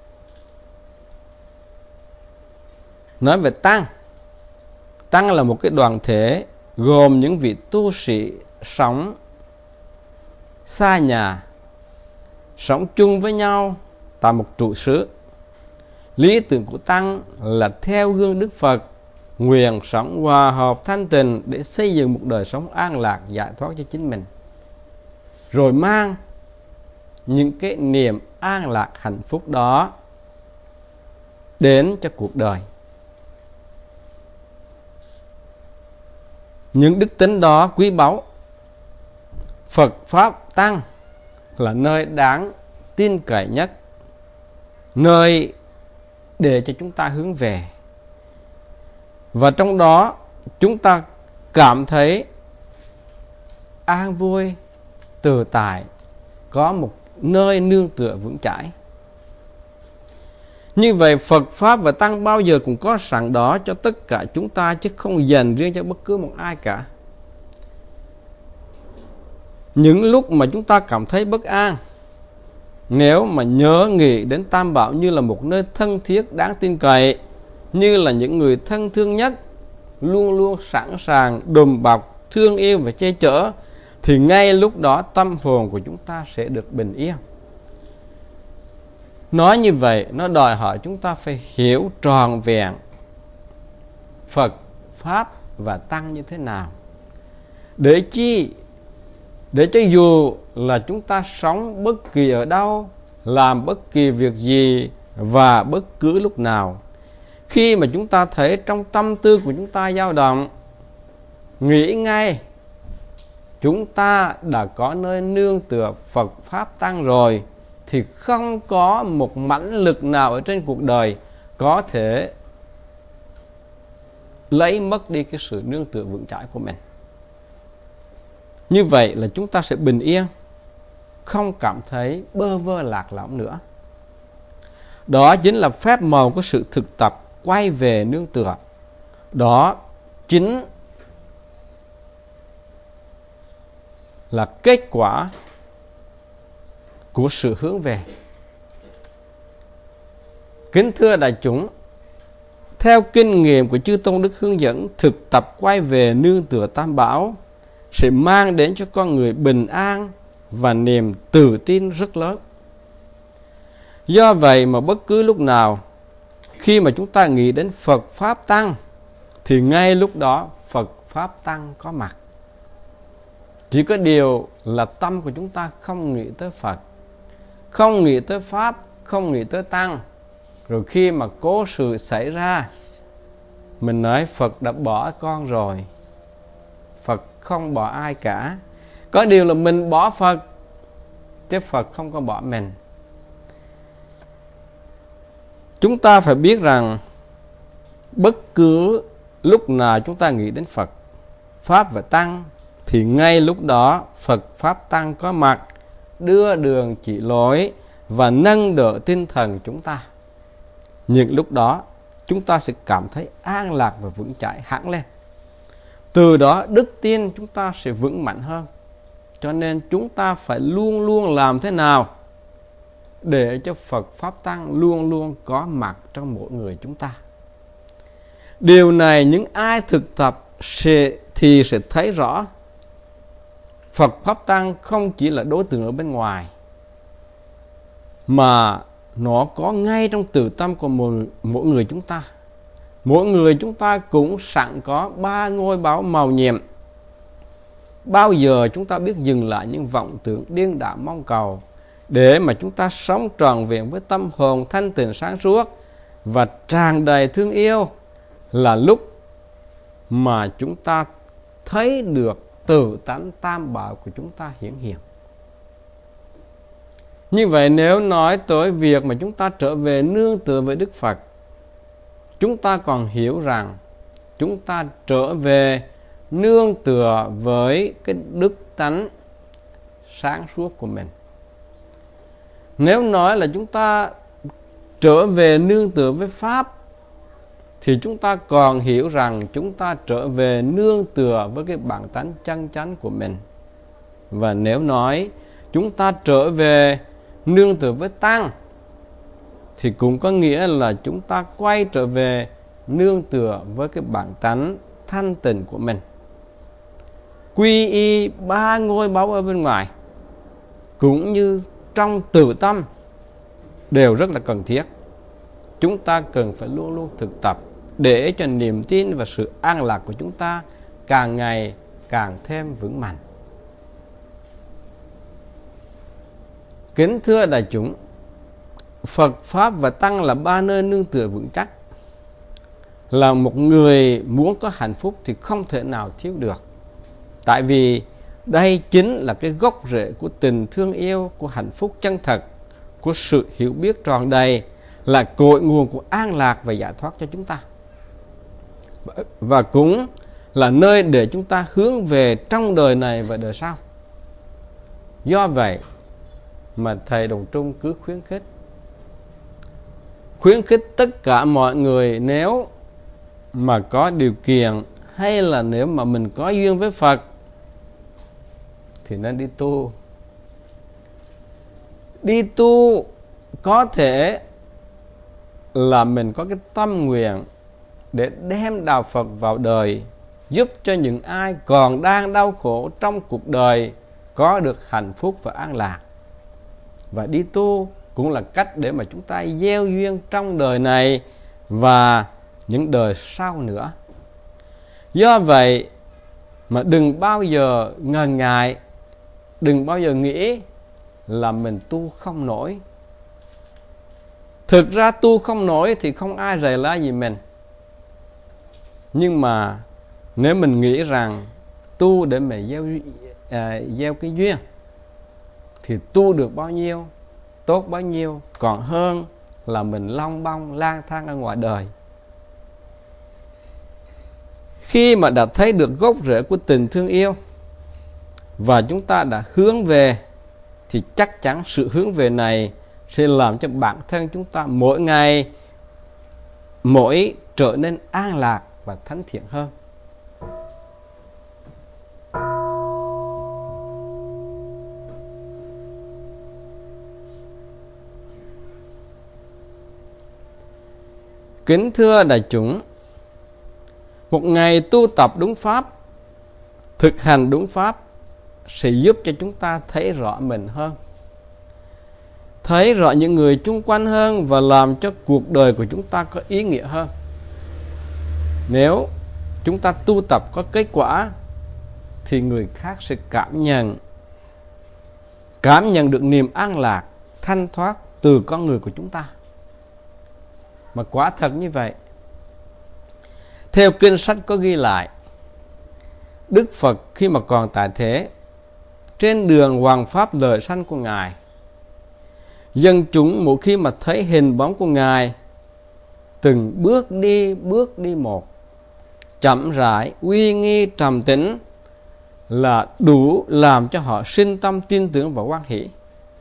Speaker 1: Nói về tăng, tăng là một cái đoàn thể gồm những vị tu sĩ sống xa nhà, sống chung với nhau tại một trụ xứ. Lý tưởng của tăng là theo gương Đức Phật, nguyện sống hòa hợp thanh tịnh để xây dựng một đời sống an lạc giải thoát cho chính mình, rồi mang những cái niềm an lạc hạnh phúc đó đến cho cuộc đời. Những đức tính đó quý báu, Phật Pháp Tăng là nơi đáng tin cậy nhất, nơi để cho chúng ta hướng về. Và trong đó chúng ta cảm thấy an vui, tự tại, có một nơi nương tựa vững chãi. Như vậy Phật Pháp và Tăng bao giờ cũng có sẵn đó cho tất cả chúng ta, chứ không dành riêng cho bất cứ một ai cả. Những lúc mà chúng ta cảm thấy bất an, nếu mà nhớ nghĩ đến Tam Bảo như là một nơi thân thiết đáng tin cậy, như là những người thân thương nhất, luôn luôn sẵn sàng đùm bọc, thương yêu và che chở, thì ngay lúc đó tâm hồn của chúng ta sẽ được bình yên. Nói như vậy, nó đòi hỏi chúng ta phải hiểu trọn vẹn Phật, Pháp và Tăng như thế nào. Để chi? Để cho dù là chúng ta sống bất kỳ ở đâu, làm bất kỳ việc gì và bất cứ lúc nào, khi mà chúng ta thấy trong tâm tư của chúng ta dao động, nghĩ ngay chúng ta đã có nơi nương tựa Phật Pháp Tăng rồi, thì không có một mãnh lực nào ở trên cuộc đời có thể lấy mất đi cái sự nương tựa vững chãi của mình. Như vậy là chúng ta sẽ bình yên, không cảm thấy bơ vơ lạc lõng nữa. Đó chính là phép màu của sự thực tập quay về nương tựa. Đó chính là kết quả của sự hướng về. Kính thưa đại chúng, theo kinh nghiệm của chư tôn đức hướng dẫn, thực tập quay về nương tựa Tam Bảo sẽ mang đến cho con người bình an và niềm tự tin rất lớn. Do vậy mà bất cứ lúc nào khi mà chúng ta nghĩ đến Phật Pháp Tăng, thì ngay lúc đó Phật Pháp Tăng có mặt. Chỉ có điều là tâm của chúng ta không nghĩ tới Phật, không nghĩ tới Pháp, không nghĩ tới Tăng. Rồi khi mà cố sự xảy ra, mình nói Phật đã bỏ con rồi. Phật không bỏ ai cả. Có điều là mình bỏ Phật, chứ Phật không có bỏ mình. Chúng ta phải biết rằng bất cứ lúc nào chúng ta nghĩ đến Phật, Pháp và Tăng, thì ngay lúc đó Phật Pháp Tăng có mặt, đưa đường chỉ lối và nâng đỡ tinh thần chúng ta. Những lúc đó chúng ta sẽ cảm thấy an lạc và vững chãi hẳn lên. Từ đó đức tin chúng ta sẽ vững mạnh hơn. Cho nên chúng ta phải luôn luôn làm thế nào để cho Phật Pháp Tăng luôn luôn có mặt trong mỗi người chúng ta. Điều này những ai thực tập thì sẽ thấy rõ Phật Pháp Tăng không chỉ là đối tượng ở bên ngoài, mà nó có ngay trong tự tâm của mỗi người chúng ta. Mỗi người chúng ta cũng sẵn có 3 ngôi báu màu nhiệm. Bao giờ chúng ta biết dừng lại những vọng tưởng điên đảo mong cầu, để mà chúng ta sống trọn vẹn với tâm hồn thanh tịnh sáng suốt và tràn đầy thương yêu, là lúc mà chúng ta thấy được tự tánh Tam Bảo của chúng ta hiển hiện. Như vậy nếu nói tới việc mà chúng ta trở về nương tựa với Đức Phật, chúng ta còn hiểu rằng chúng ta trở về nương tựa với cái đức tánh sáng suốt của mình. Nếu nói là chúng ta trở về nương tựa với Pháp, thì chúng ta còn hiểu rằng chúng ta trở về nương tựa với cái bản tánh chân chánh của mình. Và nếu nói chúng ta trở về nương tựa với Tăng, thì cũng có nghĩa là chúng ta quay trở về nương tựa với cái bản tánh thanh tịnh của mình. Quy y 3 ngôi báu ở bên ngoài cũng như trong tự tâm đều rất là cần thiết. Chúng ta cần phải luôn luôn thực tập để cho niềm tin và sự an lạc của chúng ta càng ngày càng thêm vững mạnh. Kính thưa đại chúng, Phật Pháp và Tăng là 3 nơi nương tựa vững chắc. Là một người muốn có hạnh phúc thì không thể nào thiếu được. Tại vì đây chính là cái gốc rễ của tình thương yêu, của hạnh phúc chân thật, của sự hiểu biết tròn đầy, là cội nguồn của an lạc và giải thoát cho chúng ta. Và cũng là nơi để chúng ta hướng về trong đời này và đời sau. Do vậy mà Thầy Đồng Trung cứ khuyến khích tất cả mọi người, nếu mà có điều kiện hay là nếu mà mình có duyên với Phật thì nên đi tu. Đi tu có thể là mình có cái tâm nguyện để đem đạo Phật vào đời, giúp cho những ai còn đang đau khổ trong cuộc đời có được hạnh phúc và an lạc. Và đi tu cũng là cách để mà chúng ta gieo duyên trong đời này và những đời sau nữa. Do vậy mà đừng bao giờ ngần ngại, đừng bao giờ nghĩ là mình tu không nổi. Thực ra tu không nổi thì không ai rầy la gì mình. Nhưng mà nếu mình nghĩ rằng tu để mà gieo cái duyên thì tu được bao nhiêu, tốt bao nhiêu, còn hơn là mình long bong lang thang ở ngoài đời. Khi mà đã thấy được gốc rễ của tình thương yêu và chúng ta đã hướng về, thì chắc chắn sự hướng về này sẽ làm cho bản thân chúng ta mỗi ngày mỗi trở nên an lạc và thánh thiện hơn. Kính thưa đại chúng, một ngày tu tập đúng pháp, thực hành đúng pháp sẽ giúp cho chúng ta thấy rõ mình hơn, thấy rõ những người chung quanh hơn và làm cho cuộc đời của chúng ta có ý nghĩa hơn. Nếu chúng ta tu tập có kết quả thì người khác sẽ cảm nhận được niềm an lạc, thanh thoát từ con người của chúng ta. Mà quả thật như vậy. Theo kinh sách có ghi lại, Đức Phật khi mà còn tại thế, trên đường hoằng pháp lời sanh của Ngài, dân chúng mỗi khi mà thấy hình bóng của Ngài, từng bước đi một, chậm rãi, uy nghi, trầm tĩnh, là đủ làm cho họ sinh tâm tin tưởng và hoan hỷ.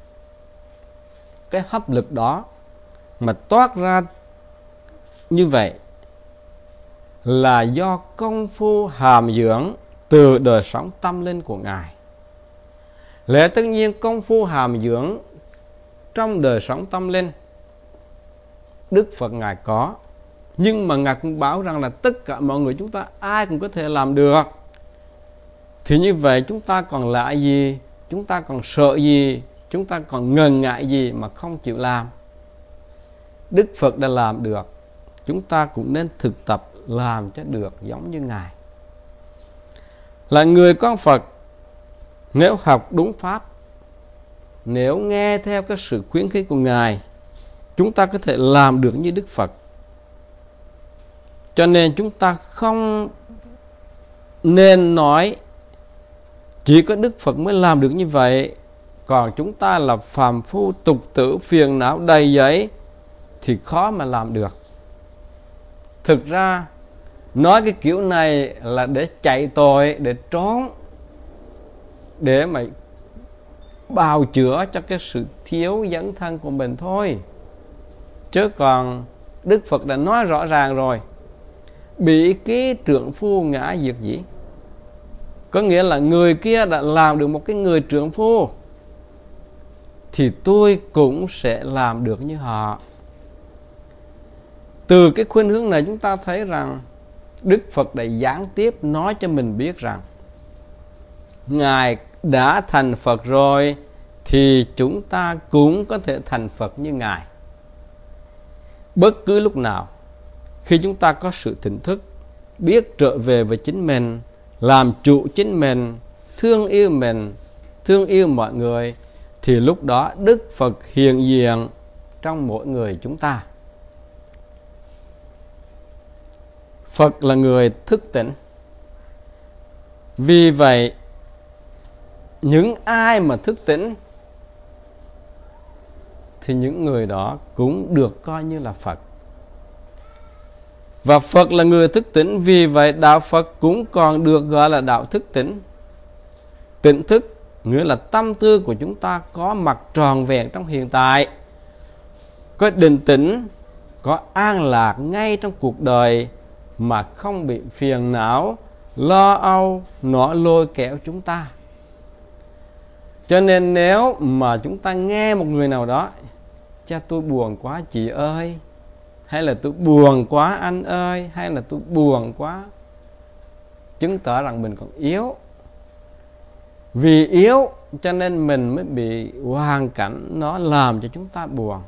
Speaker 1: Cái hấp lực đó mà toát ra như vậy là do công phu hàm dưỡng từ đời sống tâm linh của Ngài. Lẽ tất nhiên công phu hàm dưỡng trong đời sống tâm linh Đức Phật Ngài có, nhưng mà Ngài cũng bảo rằng là tất cả mọi người chúng ta ai cũng có thể làm được. Thì như vậy chúng ta còn lại gì, chúng ta còn sợ gì, chúng ta còn ngần ngại gì mà không chịu làm. Đức Phật đã làm được, chúng ta cũng nên thực tập làm cho được giống như Ngài. Là người con Phật, nếu học đúng pháp, nếu nghe theo cái sự khuyến khích của Ngài, chúng ta có thể làm được như Đức Phật. Cho nên chúng ta không nên nói chỉ có Đức Phật mới làm được như vậy, còn chúng ta là phàm phu tục tử phiền não đầy giấy thì khó mà làm được. Thực ra nói cái kiểu này là để chạy tội, để trốn, để mà bào chữa cho cái sự thiếu dấn thân của mình thôi. Chứ còn Đức Phật đã nói rõ ràng rồi, bị ký trượng phu ngã diệt dĩ. Có nghĩa là người kia đã làm được một cái người trượng phu, thì tôi cũng sẽ làm được như họ. Từ cái khuynh hướng này chúng ta thấy rằng Đức Phật đã gián tiếp nói cho mình biết rằng Ngài đã thành Phật rồi, thì chúng ta cũng có thể thành Phật như Ngài. Bất cứ lúc nào khi chúng ta có sự tỉnh thức, biết trở về với chính mình, làm chủ chính mình, thương yêu mọi người, thì lúc đó Đức Phật hiện diện trong mỗi người chúng ta. Phật là người thức tỉnh. Vì vậy, những ai mà thức tỉnh thì những người đó cũng được coi như là Phật. Và Phật là người thức tỉnh, vì vậy đạo Phật cũng còn được gọi là đạo thức tỉnh. Tỉnh thức nghĩa là tâm tư của chúng ta có mặt tròn vẹn trong hiện tại, có định tĩnh, có an lạc ngay trong cuộc đời, mà không bị phiền não, lo âu, nó lôi kéo chúng ta. Cho nên nếu mà chúng ta nghe một người nào đó: cha tôi buồn quá chị ơi, hay là tôi buồn quá anh ơi, hay là tôi buồn quá, chứng tỏ rằng mình còn yếu. Vì yếu cho nên mình mới bị hoàn cảnh nó làm cho chúng ta buồn.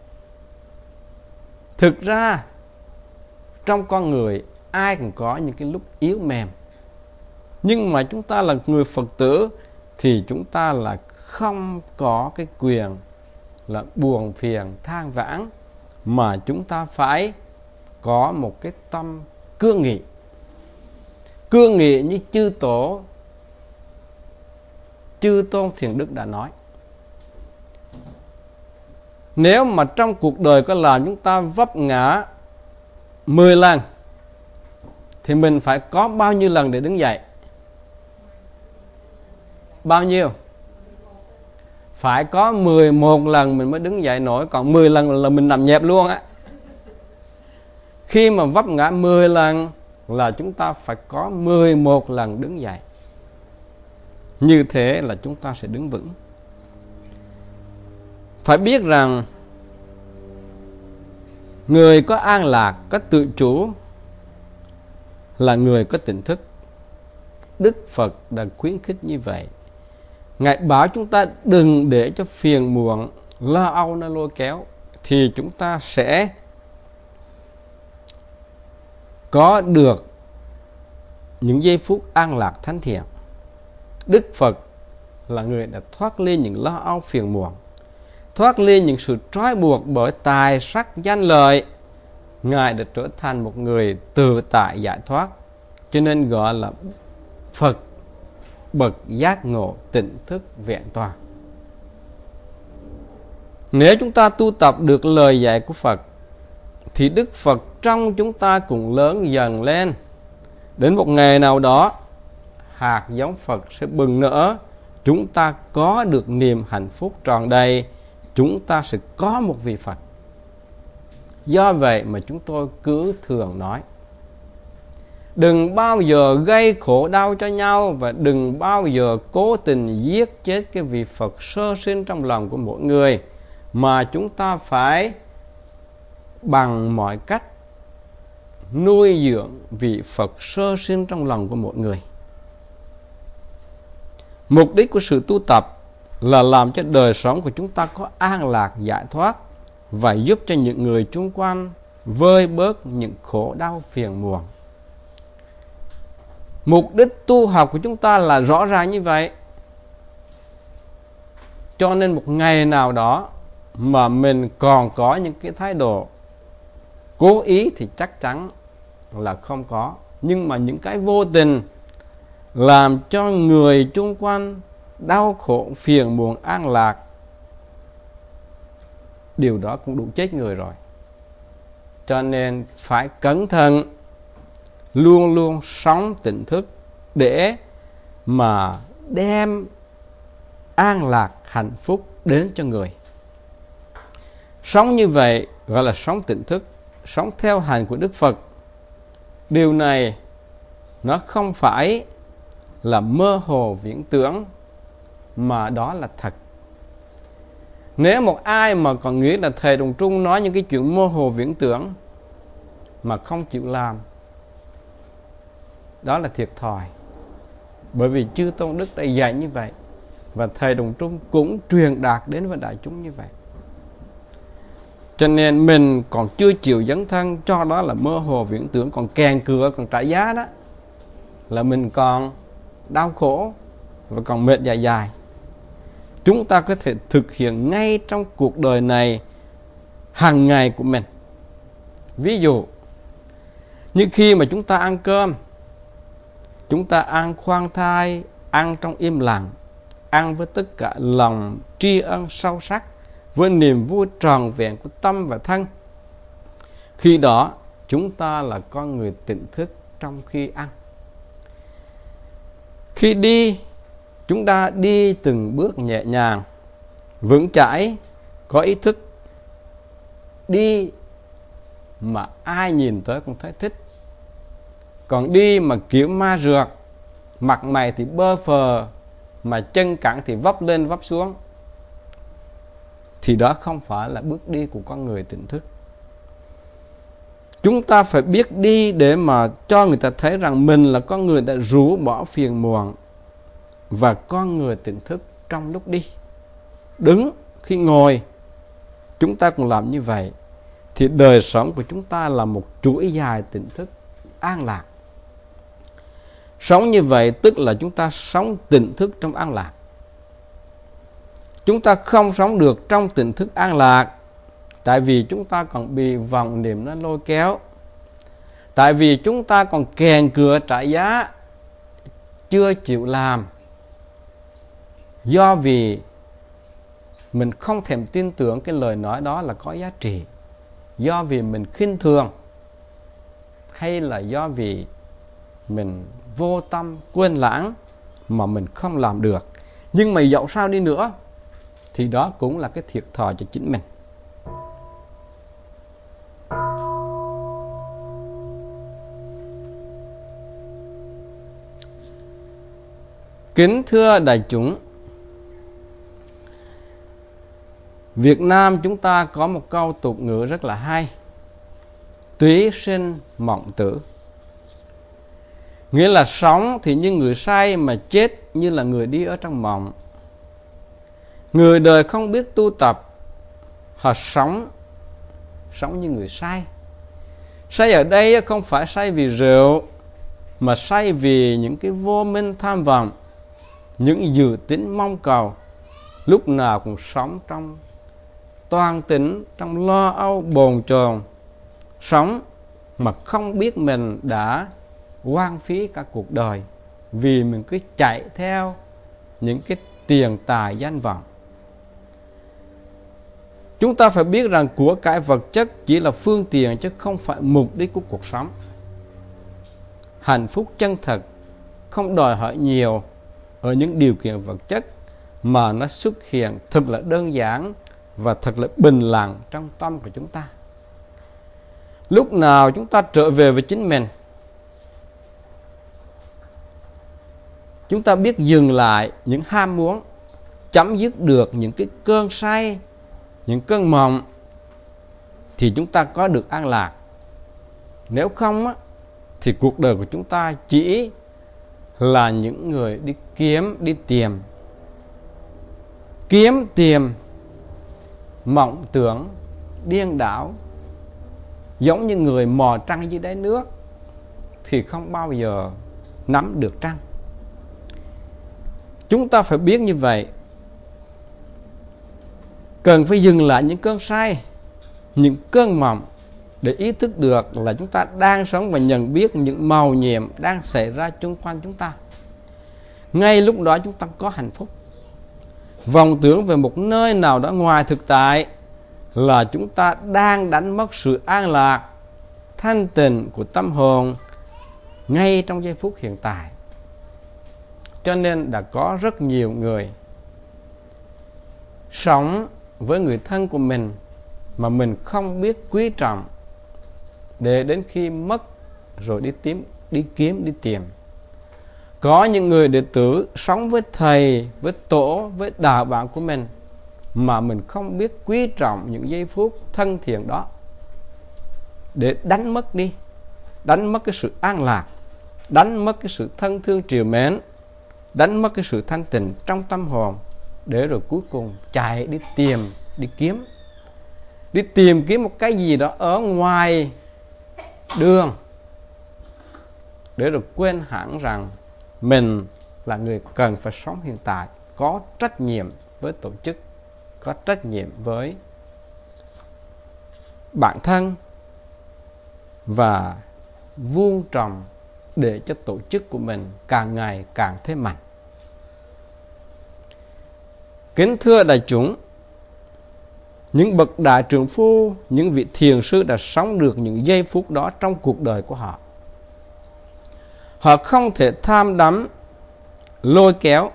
Speaker 1: Thực ra trong con người ai cũng có những cái lúc yếu mềm, nhưng mà chúng ta là người Phật tử thì chúng ta là không có cái quyền là buồn phiền than vãn, mà chúng ta phải có một cái tâm cương nghị. Cương nghị như chư tôn thiền đức đã nói. Nếu mà trong cuộc đời có làm chúng ta vấp ngã 10 lần, thì mình phải có bao nhiêu lần để đứng dậy? Bao nhiêu? Phải có 11 lần mình mới đứng dậy nổi, còn 10 lần là mình nằm nhẹp luôn á. Khi mà vấp ngã 10 lần là chúng ta phải có 11 lần đứng dậy. Như thế là chúng ta sẽ đứng vững. Phải biết rằng người có an lạc, có tự chủ là người có tỉnh thức. Đức Phật đã khuyến khích như vậy. Ngài bảo chúng ta đừng để cho phiền muộn, lo âu nó lôi kéo, thì chúng ta sẽ có được những giây phút an lạc thánh thiện. Đức Phật là người đã thoát ly những lo âu phiền muộn, thoát ly những sự trói buộc bởi tài sắc danh lợi. Ngài đã trở thành một người tự tại giải thoát, cho nên gọi là Phật bậc giác ngộ tỉnh thức vẹn toàn. Nếu chúng ta tu tập được lời dạy của Phật, thì Đức Phật trong chúng ta cũng lớn dần lên. Đến một ngày nào đó, hạt giống Phật sẽ bừng nở, chúng ta có được niềm hạnh phúc tròn đầy, chúng ta sẽ có một vị Phật. Do vậy mà chúng tôi cứ thường nói, đừng bao giờ gây khổ đau cho nhau, và đừng bao giờ cố tình giết chết cái vị Phật sơ sinh trong lòng của mỗi người, mà chúng ta phải bằng mọi cách nuôi dưỡng vị Phật sơ sinh trong lòng của mỗi người. Mục đích của sự tu tập là làm cho đời sống của chúng ta có an lạc giải thoát, và giúp cho những người chung quanh vơi bớt những khổ đau phiền muộn. Mục đích tu học của chúng ta là rõ ràng như vậy. Cho nên một ngày nào đó mà mình còn có những cái thái độ cố ý thì chắc chắn là không có. Nhưng mà những cái vô tình làm cho người chung quanh đau khổ phiền muộn an lạc, điều đó cũng đủ chết người rồi. Cho nên phải cẩn thận, luôn luôn sống tỉnh thức để mà đem an lạc hạnh phúc đến cho người. Sống như vậy gọi là sống tỉnh thức, sống theo hành của Đức Phật. Điều này nó không phải là mơ hồ viễn tưởng, mà đó là thật. Nếu một ai mà còn nghĩ là thầy Đồng Trung nói những cái chuyện mơ hồ viễn tưởng mà không chịu làm, đó là thiệt thòi. Bởi vì chư Tôn Đức đã dạy như vậy, và thầy Đồng Trung cũng truyền đạt đến với đại chúng như vậy. Cho nên mình còn chưa chịu dấn thân cho đó là mơ hồ viễn tưởng, còn kèn cửa, còn trả giá đó, là mình còn đau khổ và còn mệt dài dài. Chúng ta có thể thực hiện ngay trong cuộc đời này, hàng ngày của mình. Ví dụ như khi mà chúng ta ăn cơm, chúng ta ăn khoan thai, ăn trong im lặng, ăn với tất cả lòng tri ân sâu sắc, với niềm vui tròn vẹn của tâm và thân. Khi đó chúng ta là con người tỉnh thức trong khi ăn. Khi đi, chúng ta đi từng bước nhẹ nhàng, vững chãi, có ý thức. Đi mà ai nhìn tới cũng thấy thích. Còn đi mà kiểu ma rượt, mặt mày thì bơ phờ, mà chân cẳng thì vấp lên vấp xuống, thì đó không phải là bước đi của con người tỉnh thức. Chúng ta phải biết đi để mà cho người ta thấy rằng mình là con người đã rũ bỏ phiền muộn, và con người tỉnh thức trong lúc đi. Đứng, khi ngồi, chúng ta cũng làm như vậy. Thì đời sống của chúng ta là một chuỗi dài tỉnh thức an lạc. Sống như vậy tức là chúng ta sống tỉnh thức trong an lạc. Chúng ta không sống được trong tỉnh thức an lạc, tại vì chúng ta còn bị vọng niệm nó lôi kéo. Tại vì chúng ta còn kèn cửa trả giá, chưa chịu làm. Do vì mình không thèm tin tưởng cái lời nói đó là có giá trị. Do vì mình khinh thường, hay là do vì mình vô tâm, quên lãng mà mình không làm được. Nhưng mà dẫu sao đi nữa thì đó cũng là cái thiệt thòi cho chính mình. Kính thưa đại chúng, Việt Nam chúng ta có một câu tục ngữ rất là hay: túy sinh mộng tử. Nghĩa là sống thì như người say, mà chết như là người đi ở trong mộng. Người đời không biết tu tập, họ sống như người say. Say ở đây không phải say vì rượu, mà say vì những cái vô minh tham vọng, những dự tính mong cầu, lúc nào cũng sống trong toan tính, trong lo âu bồn chồn. Sống mà không biết mình đã hoang phí cả cuộc đời, vì mình cứ chạy theo những cái tiền tài danh vọng. Chúng ta phải biết rằng của cải vật chất chỉ là phương tiện, chứ không phải mục đích của cuộc sống. Hạnh phúc chân thật không đòi hỏi nhiều ở những điều kiện vật chất, mà nó xuất hiện thật là đơn giản và thật là bình lặng trong tâm của chúng ta. Lúc nào chúng ta trở về với chính mình, chúng ta biết dừng lại những ham muốn, chấm dứt được những cái cơn say, những cơn mộng, thì chúng ta có được an lạc. Nếu không thì cuộc đời của chúng ta chỉ là những người đi kiếm, đi tìm mộng tưởng điên đảo, giống như người mò trăng dưới đáy nước thì không bao giờ nắm được trăng. Chúng ta phải biết như vậy. Cần phải dừng lại những cơn say, những cơn mộng, để ý thức được là chúng ta đang sống và nhận biết những màu nhiệm đang xảy ra xung quanh chúng ta. Ngay lúc đó chúng ta có hạnh phúc. Vọng tưởng về một nơi nào đó ngoài thực tại là chúng ta đang đánh mất sự an lạc, thanh tịnh của tâm hồn ngay trong giây phút hiện tại. Cho nên đã có rất nhiều người sống với người thân của mình mà mình không biết quý trọng, để đến khi mất rồi đi kiếm, đi tìm. Có những người đệ tử sống với thầy, với tổ, với đạo bạn của mình mà mình không biết quý trọng những giây phút thân thiện đó, để đánh mất đi, đánh mất cái sự an lạc, đánh mất cái sự thân thương trìu mến, đánh mất cái sự thanh tịnh trong tâm hồn, để rồi cuối cùng chạy đi tìm, đi tìm kiếm một cái gì đó ở ngoài đường, để rồi quên hẳn rằng mình là người cần phải sống hiện tại, có trách nhiệm với tổ chức, có trách nhiệm với bản thân, và vuông trồng để cho tổ chức của mình càng ngày càng thêm mạnh. Kính thưa đại chúng, những bậc đại trượng phu, những vị thiền sư đã sống được những giây phút đó trong cuộc đời của họ. Họ không thể tham đắm, lôi kéo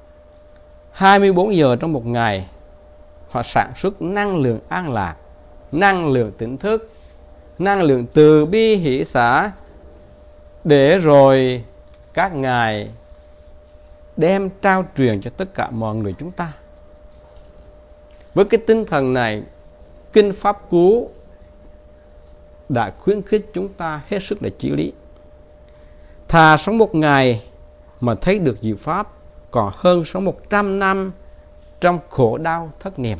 Speaker 1: 24 giờ trong một ngày. Họ sản xuất năng lượng an lạc, năng lượng tỉnh thức, năng lượng từ bi hỷ xả, để rồi các ngài đem trao truyền cho tất cả mọi người chúng ta. Với cái tinh thần này, Kinh Pháp Cú đã khuyến khích chúng ta hết sức để chỉ lý. Thà sống một ngày mà thấy được diệu pháp, còn hơn sống 100 năm trong khổ đau thất niệm.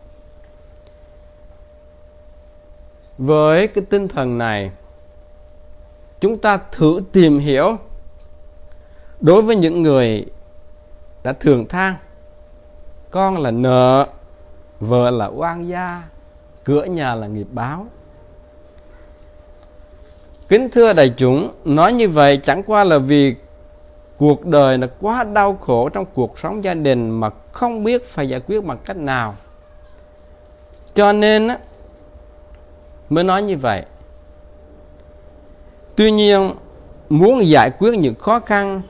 Speaker 1: Với cái tinh thần này, chúng ta thử tìm hiểu đối với những người đã thường than con là nợ, vợ là oan gia, cửa nhà là nghiệp báo. Kính thưa đại chúng, nói như vậy chẳng qua là vì cuộc đời là quá đau khổ trong cuộc sống gia đình mà không biết phải giải quyết bằng cách nào, cho nên mới nói như vậy. Tuy nhiên, muốn giải quyết những khó khăn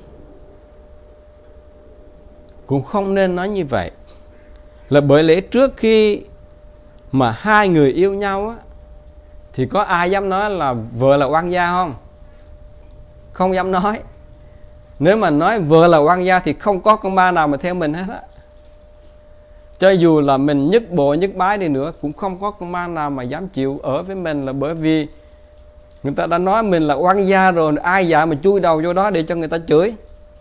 Speaker 1: cũng không nên nói như vậy, là bởi lẽ trước khi mà hai người yêu nhau thì có ai dám nói là vợ là oan gia không? Không dám nói. Nếu mà nói vợ là oan gia thì không có con ma nào mà theo mình hết á. Cho dù là mình nhất bộ nhất bái đi nữa, cũng không có con ma nào mà dám chịu ở với mình, là bởi vì người ta đã nói mình là oan gia rồi, ai dạ mà chui đầu vô đó để cho người ta chửi.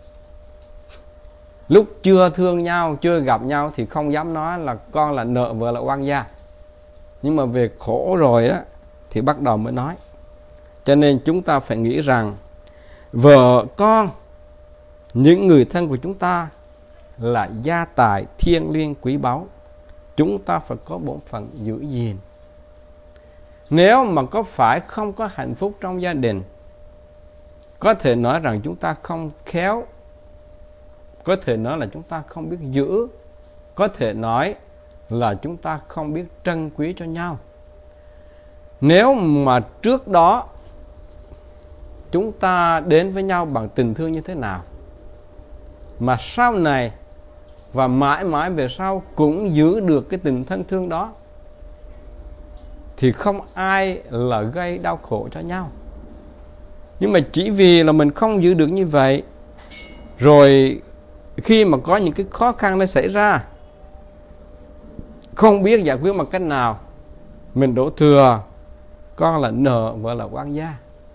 Speaker 1: Lúc chưa thương nhau, chưa gặp nhau thì không dám nói là con là nợ, vợ là oan gia. Nhưng mà về khổ rồi á thì bắt đầu mới nói. Cho nên chúng ta phải nghĩ rằng vợ con, những người thân của chúng ta là gia tài thiêng liêng quý báu, chúng ta phải có bổn phận giữ gìn. Nếu mà có phải không có hạnh phúc trong gia đình, có thể nói rằng chúng ta không khéo, có thể nói là chúng ta không biết giữ, có thể nói là chúng ta không biết trân quý cho nhau. Nếu mà trước đó chúng ta đến với nhau bằng tình thương như thế nào, mà sau này và mãi mãi về sau cũng giữ được cái tình thân thương đó, thì không ai là gây đau khổ cho nhau. Nhưng mà chỉ vì là mình không giữ được như vậy, rồi khi mà có những cái khó khăn nó xảy ra, không biết giải quyết bằng cách nào, mình đổ thừa con là nợ, vợ là oan gia.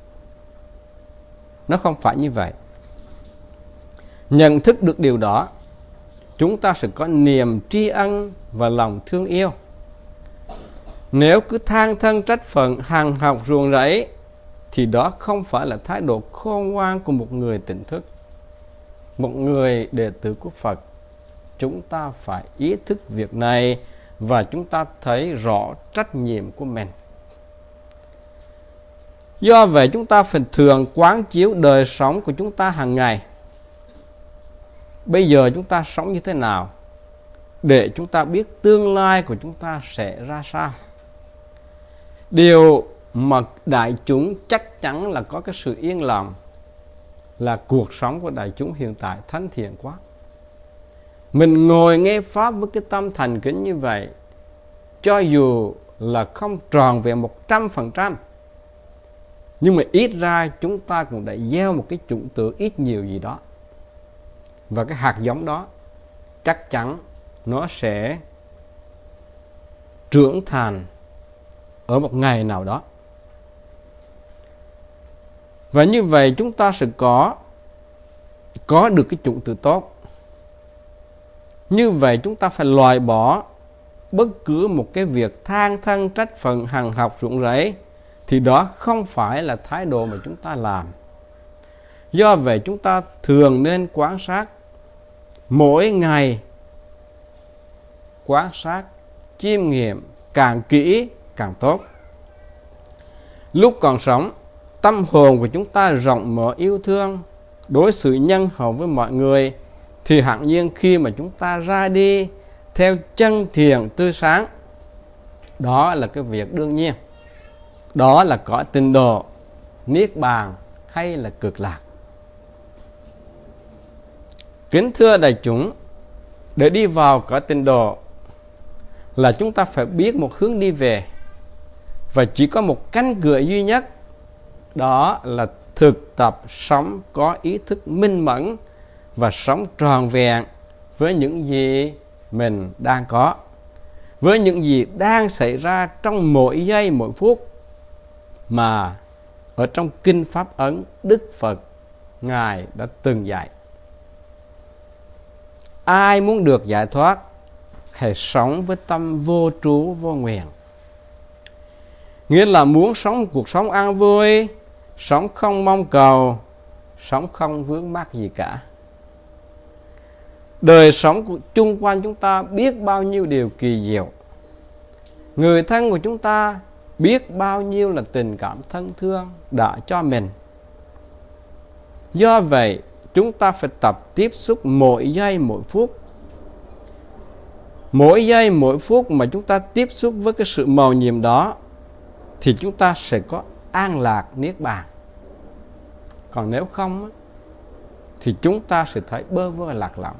Speaker 1: Nó không phải như vậy. Nhận thức được điều đó, chúng ta sẽ có niềm tri ân và lòng thương yêu. Nếu cứ than thân trách phận, hằng học ruồng rẫy, thì đó không phải là thái độ khôn ngoan của một người tỉnh thức, một người đệ tử của Phật. Chúng ta phải ý thức việc này và chúng ta thấy rõ trách nhiệm của mình. Do vậy chúng ta phải thường quán chiếu đời sống của chúng ta hàng ngày. Bây giờ chúng ta sống như thế nào, để chúng ta biết tương lai của chúng ta sẽ ra sao. Điều mà đại chúng chắc chắn là có cái sự yên lòng là cuộc sống của đại chúng hiện tại thánh thiện quá. Mình ngồi nghe Pháp với cái tâm thành kính như vậy, cho dù là không tròn vẹn 100%, nhưng mà ít ra chúng ta cũng đã gieo một cái chủng tử ít nhiều gì đó. Và cái hạt giống đó chắc chắn nó sẽ trưởng thành ở một ngày nào đó. Và như vậy chúng ta sẽ có được cái chủng tử tốt. Như vậy chúng ta phải loại bỏ bất cứ một cái việc than thân trách phận hằng học ruộng rẫy, thì đó không phải là thái độ mà chúng ta làm. Do vậy chúng ta thường nên quan sát mỗi ngày, quan sát, chiêm nghiệm càng kỹ càng tốt. Lúc còn sống, tâm hồn của chúng ta rộng mở yêu thương, đối xử nhân hậu với mọi người, thì hẳn nhiên khi mà chúng ta ra đi theo chân thiện tươi sáng, đó là cái việc đương nhiên. Đó là cõi tịnh độ, niết bàn hay là cực lạc. Kính thưa đại chúng, để đi vào cõi tịnh độ là chúng ta phải biết một hướng đi về, và chỉ có một cánh cửa duy nhất, đó là thực tập sống có ý thức minh mẫn và sống trọn vẹn với những gì mình đang có, với những gì đang xảy ra trong mỗi giây mỗi phút mà ở trong Kinh Pháp Ấn Đức Phật Ngài đã từng dạy. Ai muốn được giải thoát, hãy sống với tâm vô trú vô nguyện. Nghĩa là muốn sống cuộc sống an vui, sống không mong cầu, sống không vướng mắc gì cả. Đời sống của chung quanh chúng ta biết bao nhiêu điều kỳ diệu. Người thân của chúng ta biết bao nhiêu là tình cảm thân thương đã cho mình. Do vậy, chúng ta phải tập tiếp xúc mỗi giây mỗi phút. Mỗi giây mỗi phút mà chúng ta tiếp xúc với cái sự mầu nhiệm đó, thì chúng ta sẽ có an lạc niết bàn. Còn nếu không thì chúng ta sẽ thấy bơ vơ lạc lõng.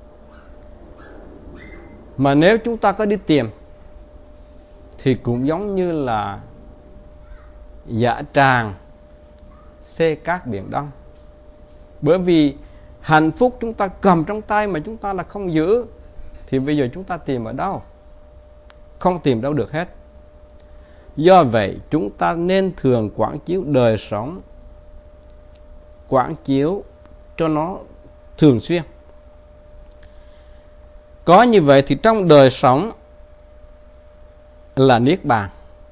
Speaker 1: Mà nếu chúng ta có đi tìm thì cũng giống như là dã tràng xê cát biển Đông. Bởi vì hạnh phúc chúng ta cầm trong tay mà chúng ta là không giữ, thì bây giờ chúng ta tìm ở đâu? Không tìm đâu được hết. Do vậy chúng ta nên thường quán chiếu đời sống, quán chiếu cho nó thường xuyên. Có như vậy thì trong đời sống là niết bàn.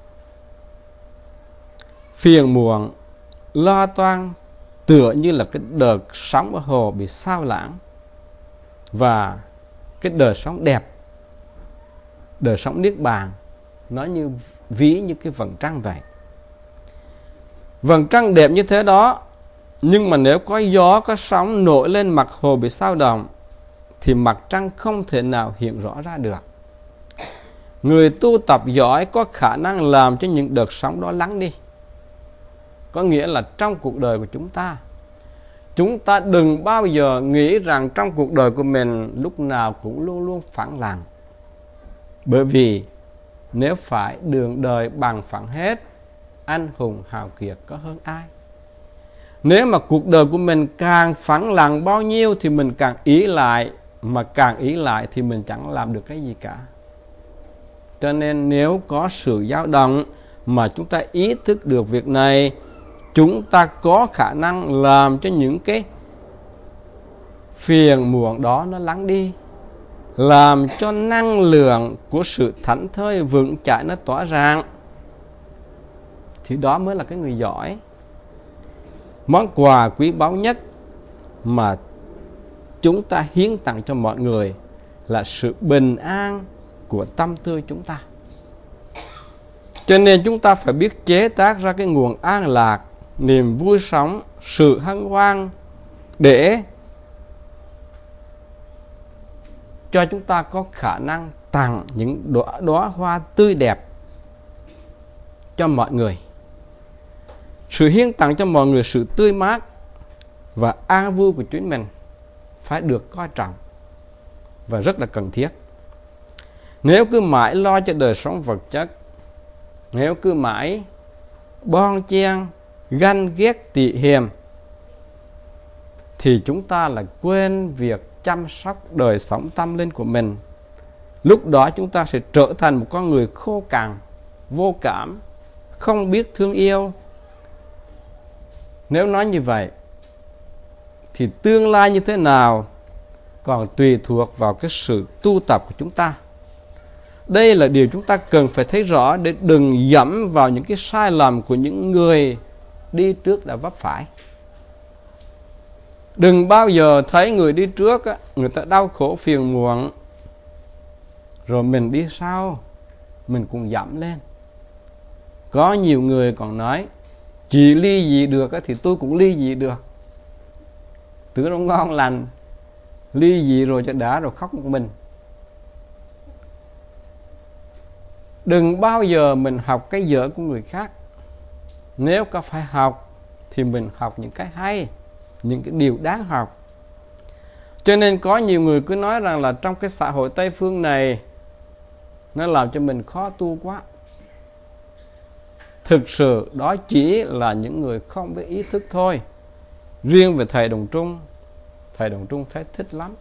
Speaker 1: Phiền muộn, lo toan tựa như là cái đợt sóng ở hồ bị sao lãng. Và cái đời sống đẹp, đời sống niết bàn, nó như ví như cái vầng trăng vậy. Vầng trăng đẹp như thế đó, nhưng mà nếu có gió, có sóng nổi lên mặt hồ bị sao động, thì mặt trăng không thể nào hiện rõ ra được. Người tu tập giỏi có khả năng làm cho những đợt sóng đó lắng đi. Có nghĩa là trong cuộc đời của chúng ta đừng bao giờ nghĩ rằng trong cuộc đời của mình lúc nào cũng luôn luôn phẳng lặng. Bởi vì nếu phải đường đời bằng phẳng hết, anh hùng hào kiệt có hơn ai. Nếu mà cuộc đời của mình càng phẳng lặng bao nhiêu thì mình càng ý lại, mà càng ý lại thì mình chẳng làm được cái gì cả. Cho nên nếu có sự dao động mà chúng ta ý thức được việc này, chúng ta có khả năng làm cho những cái phiền muộn đó nó lắng đi, làm cho năng lượng của sự thảnh thơi vững chãi nó tỏa ra, thì đó mới là cái người giỏi. Món quà quý báu nhất mà chúng ta hiến tặng cho mọi người là sự bình an của tâm tư chúng ta. Cho nên chúng ta phải biết chế tác ra cái nguồn an lạc, niềm vui sống, sự hân hoan để cho chúng ta có khả năng tặng những đóa hoa tươi đẹp cho mọi người. Sự hiến tặng cho mọi người sự tươi mát và an vui của chính mình phải được coi trọng và rất là cần thiết. Nếu cứ mãi lo cho đời sống vật chất, nếu cứ mãi bon chen, ganh ghét tị hiềm, thì chúng ta lại quên việc chăm sóc đời sống tâm linh của mình. Lúc đó chúng ta sẽ trở thành một con người khô cằn, vô cảm, không biết thương yêu. Nếu nói như vậy thì tương lai như thế nào còn tùy thuộc vào cái sự tu tập của chúng ta. Đây là điều chúng ta cần phải thấy rõ để đừng dẫm vào những cái sai lầm của những người đi trước đã vấp phải. Đừng bao giờ thấy người đi trước á, người ta đau khổ phiền muộn, rồi mình đi sau, mình cũng dẫm lên. Có nhiều người còn nói, chị ly dị được á, thì tôi cũng ly dị được. Tưởng nó ngon lành, ly dị rồi cho đã rồi khóc một mình. Đừng bao giờ mình học cái dở của người khác. Nếu có phải học thì mình học những cái hay, những cái điều đáng học. Cho nên có nhiều người cứ nói rằng là trong cái xã hội Tây phương này nó làm cho mình khó tu quá. Thực sự đó chỉ là những người không biết ý thức thôi. Riêng về thầy Đồng Trung thấy thích lắm.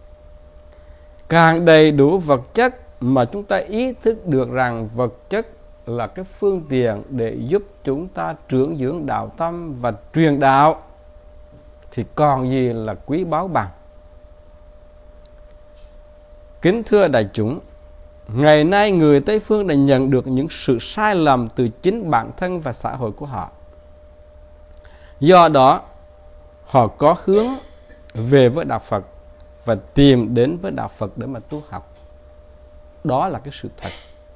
Speaker 1: Càng đầy đủ vật chất mà chúng ta ý thức được rằng vật chất là cái phương tiện để giúp chúng ta trưởng dưỡng đạo tâm và truyền đạo, thì còn gì là quý báu bằng. Kính thưa đại chúng, ngày nay người Tây phương đã nhận được những sự sai lầm từ chính bản thân và xã hội của họ. Do đó, họ có hướng về với đạo Phật và tìm đến với đạo Phật để mà tu học. Đó là cái sự thật.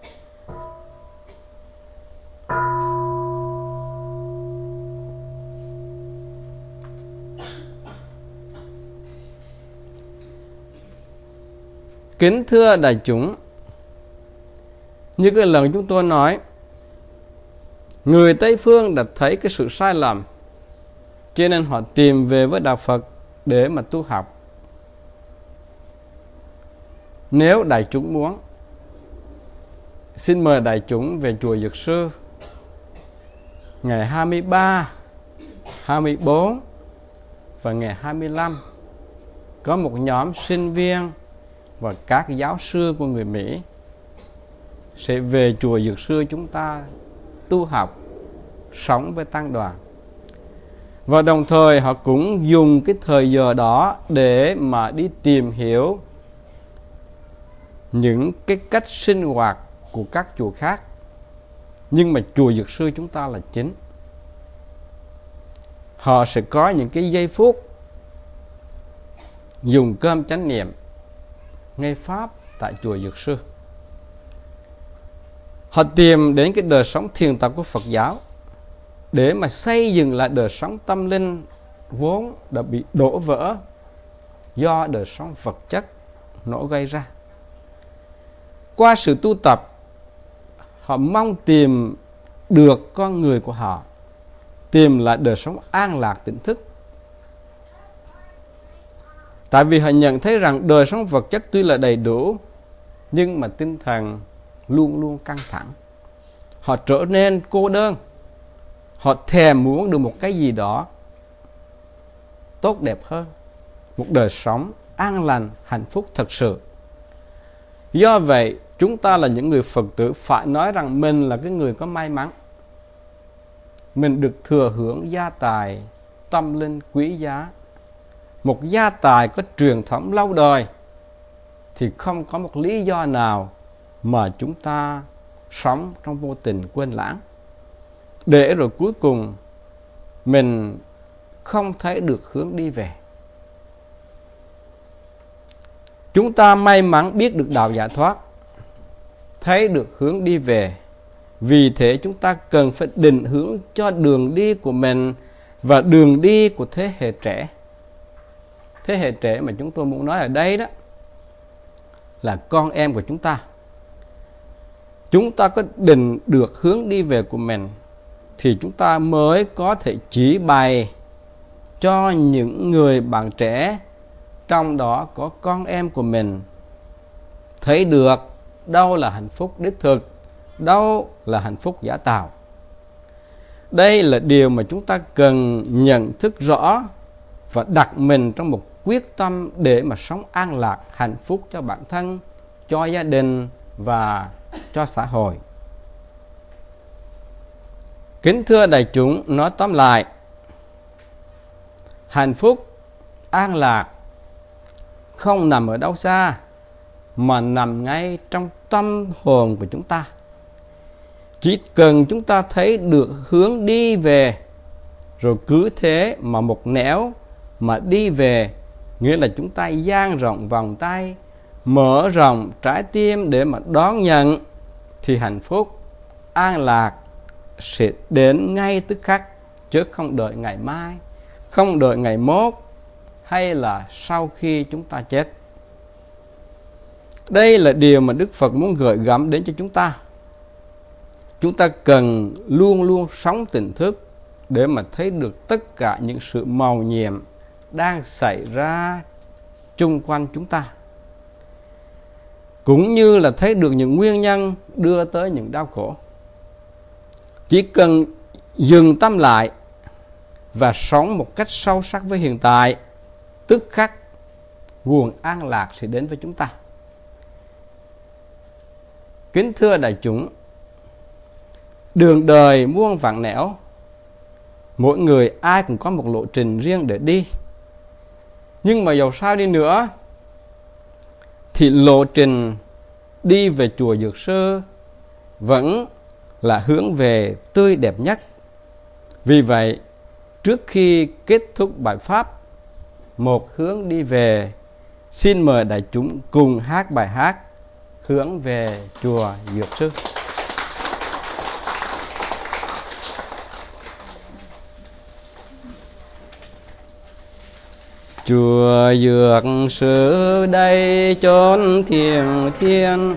Speaker 1: Kính thưa đại chúng, như cái lần chúng tôi nói, người Tây phương đã thấy cái sự sai lầm, cho nên họ tìm về với đạo Phật để mà tu học. Nếu đại chúng muốn, xin mời đại chúng về chùa Dược Sư ngày 23, 24 và ngày 25. Có một nhóm sinh viên và các giáo sư của người Mỹ sẽ về chùa Dược Sư chúng ta tu học, sống với tăng đoàn. Và đồng thời họ cũng dùng cái thời giờ đó để mà đi tìm hiểu những cái cách sinh hoạt của các chùa khác. Nhưng mà chùa Dược Sư chúng ta là chính. Họ sẽ có những cái giây phút dùng cơm chánh niệm, nghe Pháp tại chùa Dược Sư. Họ tìm đến cái đời sống thiền tập của Phật giáo để mà xây dựng lại đời sống tâm linh vốn đã bị đổ vỡ do đời sống vật chất nổ gây ra. Qua sự tu tập, họ mong tìm được con người của họ, tìm lại đời sống an lạc tỉnh thức. Tại vì họ nhận thấy rằng đời sống vật chất tuy là đầy đủ, nhưng mà tinh thần luôn luôn căng thẳng. Họ trở nên cô đơn. Họ thèm muốn được một cái gì đó tốt đẹp hơn, một đời sống an lành, hạnh phúc thật sự. Do vậy, chúng ta là những người Phật tử phải nói rằng mình là cái người có may mắn. Mình được thừa hưởng gia tài tâm linh quý giá, một gia tài có truyền thống lâu đời, thì không có một lý do nào mà chúng ta sống trong vô tình quên lãng, để rồi cuối cùng mình không thấy được hướng đi về. Chúng ta may mắn biết được đạo giải thoát, thấy được hướng đi về. Vì thế chúng ta cần phải định hướng cho đường đi của mình và đường đi của thế hệ trẻ. Thế hệ trẻ mà chúng tôi muốn nói ở đây đó là con em của chúng ta. Chúng ta có định được hướng đi về của mình thì chúng ta mới có thể chỉ bày cho những người bạn trẻ, trong đó có con em của mình, thấy được đâu là hạnh phúc đích thực, đâu là hạnh phúc giả tạo. Đây là điều mà chúng ta cần nhận thức rõ và đặt mình trong một quyết tâm để mà sống an lạc, hạnh phúc cho bản thân, cho gia đình và cho xã hội. Kính thưa đại chúng, nói tóm lại, hạnh phúc, an lạc không nằm ở đâu xa, mà nằm ngay trong tâm hồn của chúng ta. Chỉ cần chúng ta thấy được hướng đi về, rồi cứ thế mà một nẻo mà đi về, nghĩa là chúng ta dang rộng vòng tay, mở rộng trái tim để mà đón nhận, thì hạnh phúc, an lạc sẽ đến ngay tức khắc, chứ không đợi ngày mai, không đợi ngày mốt, hay là sau khi chúng ta chết. Đây là điều mà Đức Phật muốn gửi gắm đến cho chúng ta. Chúng ta cần luôn luôn sống tỉnh thức để mà thấy được tất cả những sự màu nhiệm đang xảy ra chung quanh chúng ta, cũng như là thấy được những nguyên nhân đưa tới những đau khổ. Chỉ cần dừng tâm lại và sống một cách sâu sắc với hiện tại, tức khắc nguồn an lạc sẽ đến với chúng ta. Kính thưa đại chúng, đường đời muôn vạn nẻo, mỗi người ai cũng có một lộ trình riêng để đi. Nhưng mà dầu sao đi nữa, thì lộ trình đi về chùa Dược Sư vẫn là hướng về tươi đẹp nhất. Vì vậy, trước khi kết thúc bài pháp Một Hướng Đi Về, xin mời đại chúng cùng hát bài hát Hướng Về Chùa Dược Sư. Chùa Dược Sư đây chốn thiền thiên,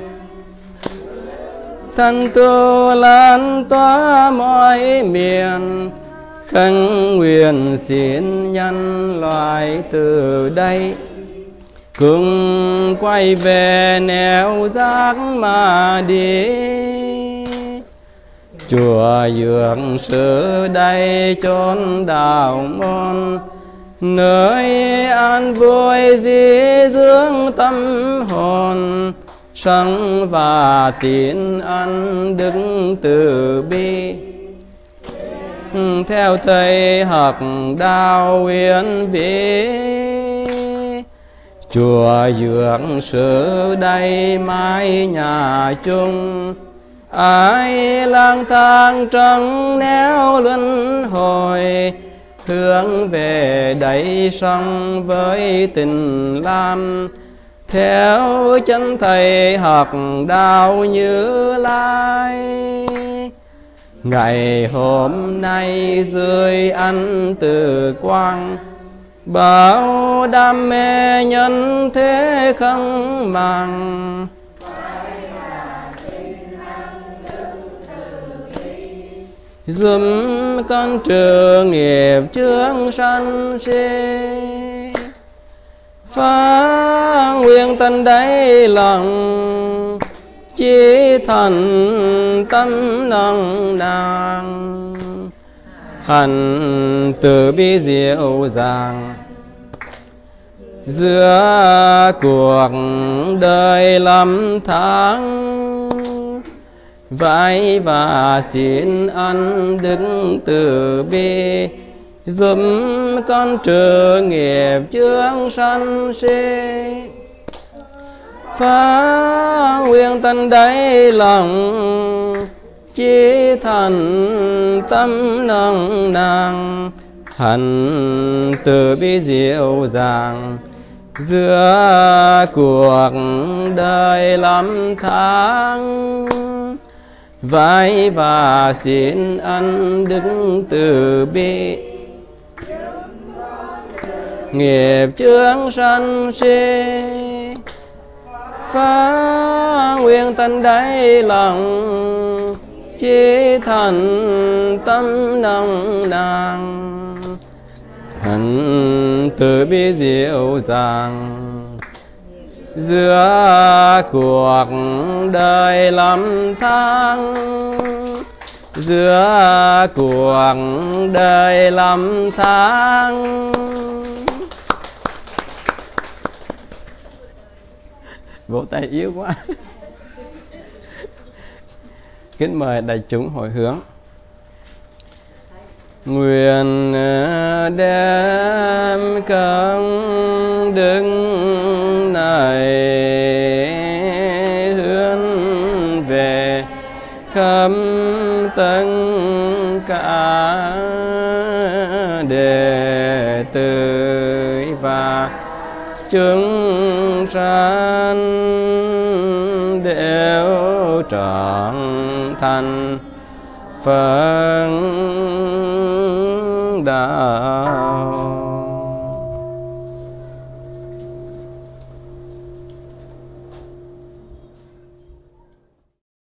Speaker 1: thân tu lan tỏa mọi miền, khấn nguyện xin nhân loại từ đây cùng quay về nẻo giác mà đi. Chùa Dược Sư đây chốn đạo môn, nơi an vui di dưỡng tâm hồn, sống và tín ân đức từ bi. Theo thầy học đạo uyên vĩ, chùa Dược Sư đây mái nhà chung, ai lang thang trong nẻo luân hồi, hướng về đây sống với tình lam, theo chân thầy học đạo Như Lai. Ngày hôm nay dưới ánh từ quang, bao đam mê nhân thế không màng, giúp con trừ nghiệp chướng sanh si. Phá nguyện tận đáy lòng, chí thành tâm nồng nàn, hạnh từ bi diệu dàng. Giữa cuộc đời lầm than, vái và xin ân đức từ bi, giúp con trừ nghiệp chướng sanh si. Phá nguyện tận đáy lòng, chí thành tâm nồng nàn, hạnh từ bi diệu dàng. Giữa cuộc đời lầm than, vái và xin ân đức từ bi, nghiệp chướng sanh si. Phá nguyện tận đáy lòng, chí thành tâm nồng nàn, hạnh từ bi diệu dàng. Giữa cuộc đời lầm than, giữa cuộc đời lầm than, Vỗ tay yếu quá. Kính mời đại chúng hồi hướng. Nguyện đem công đức này hướng về khắp tất cả đệ tử và chúng sanh đều trọn thành Phật đạo.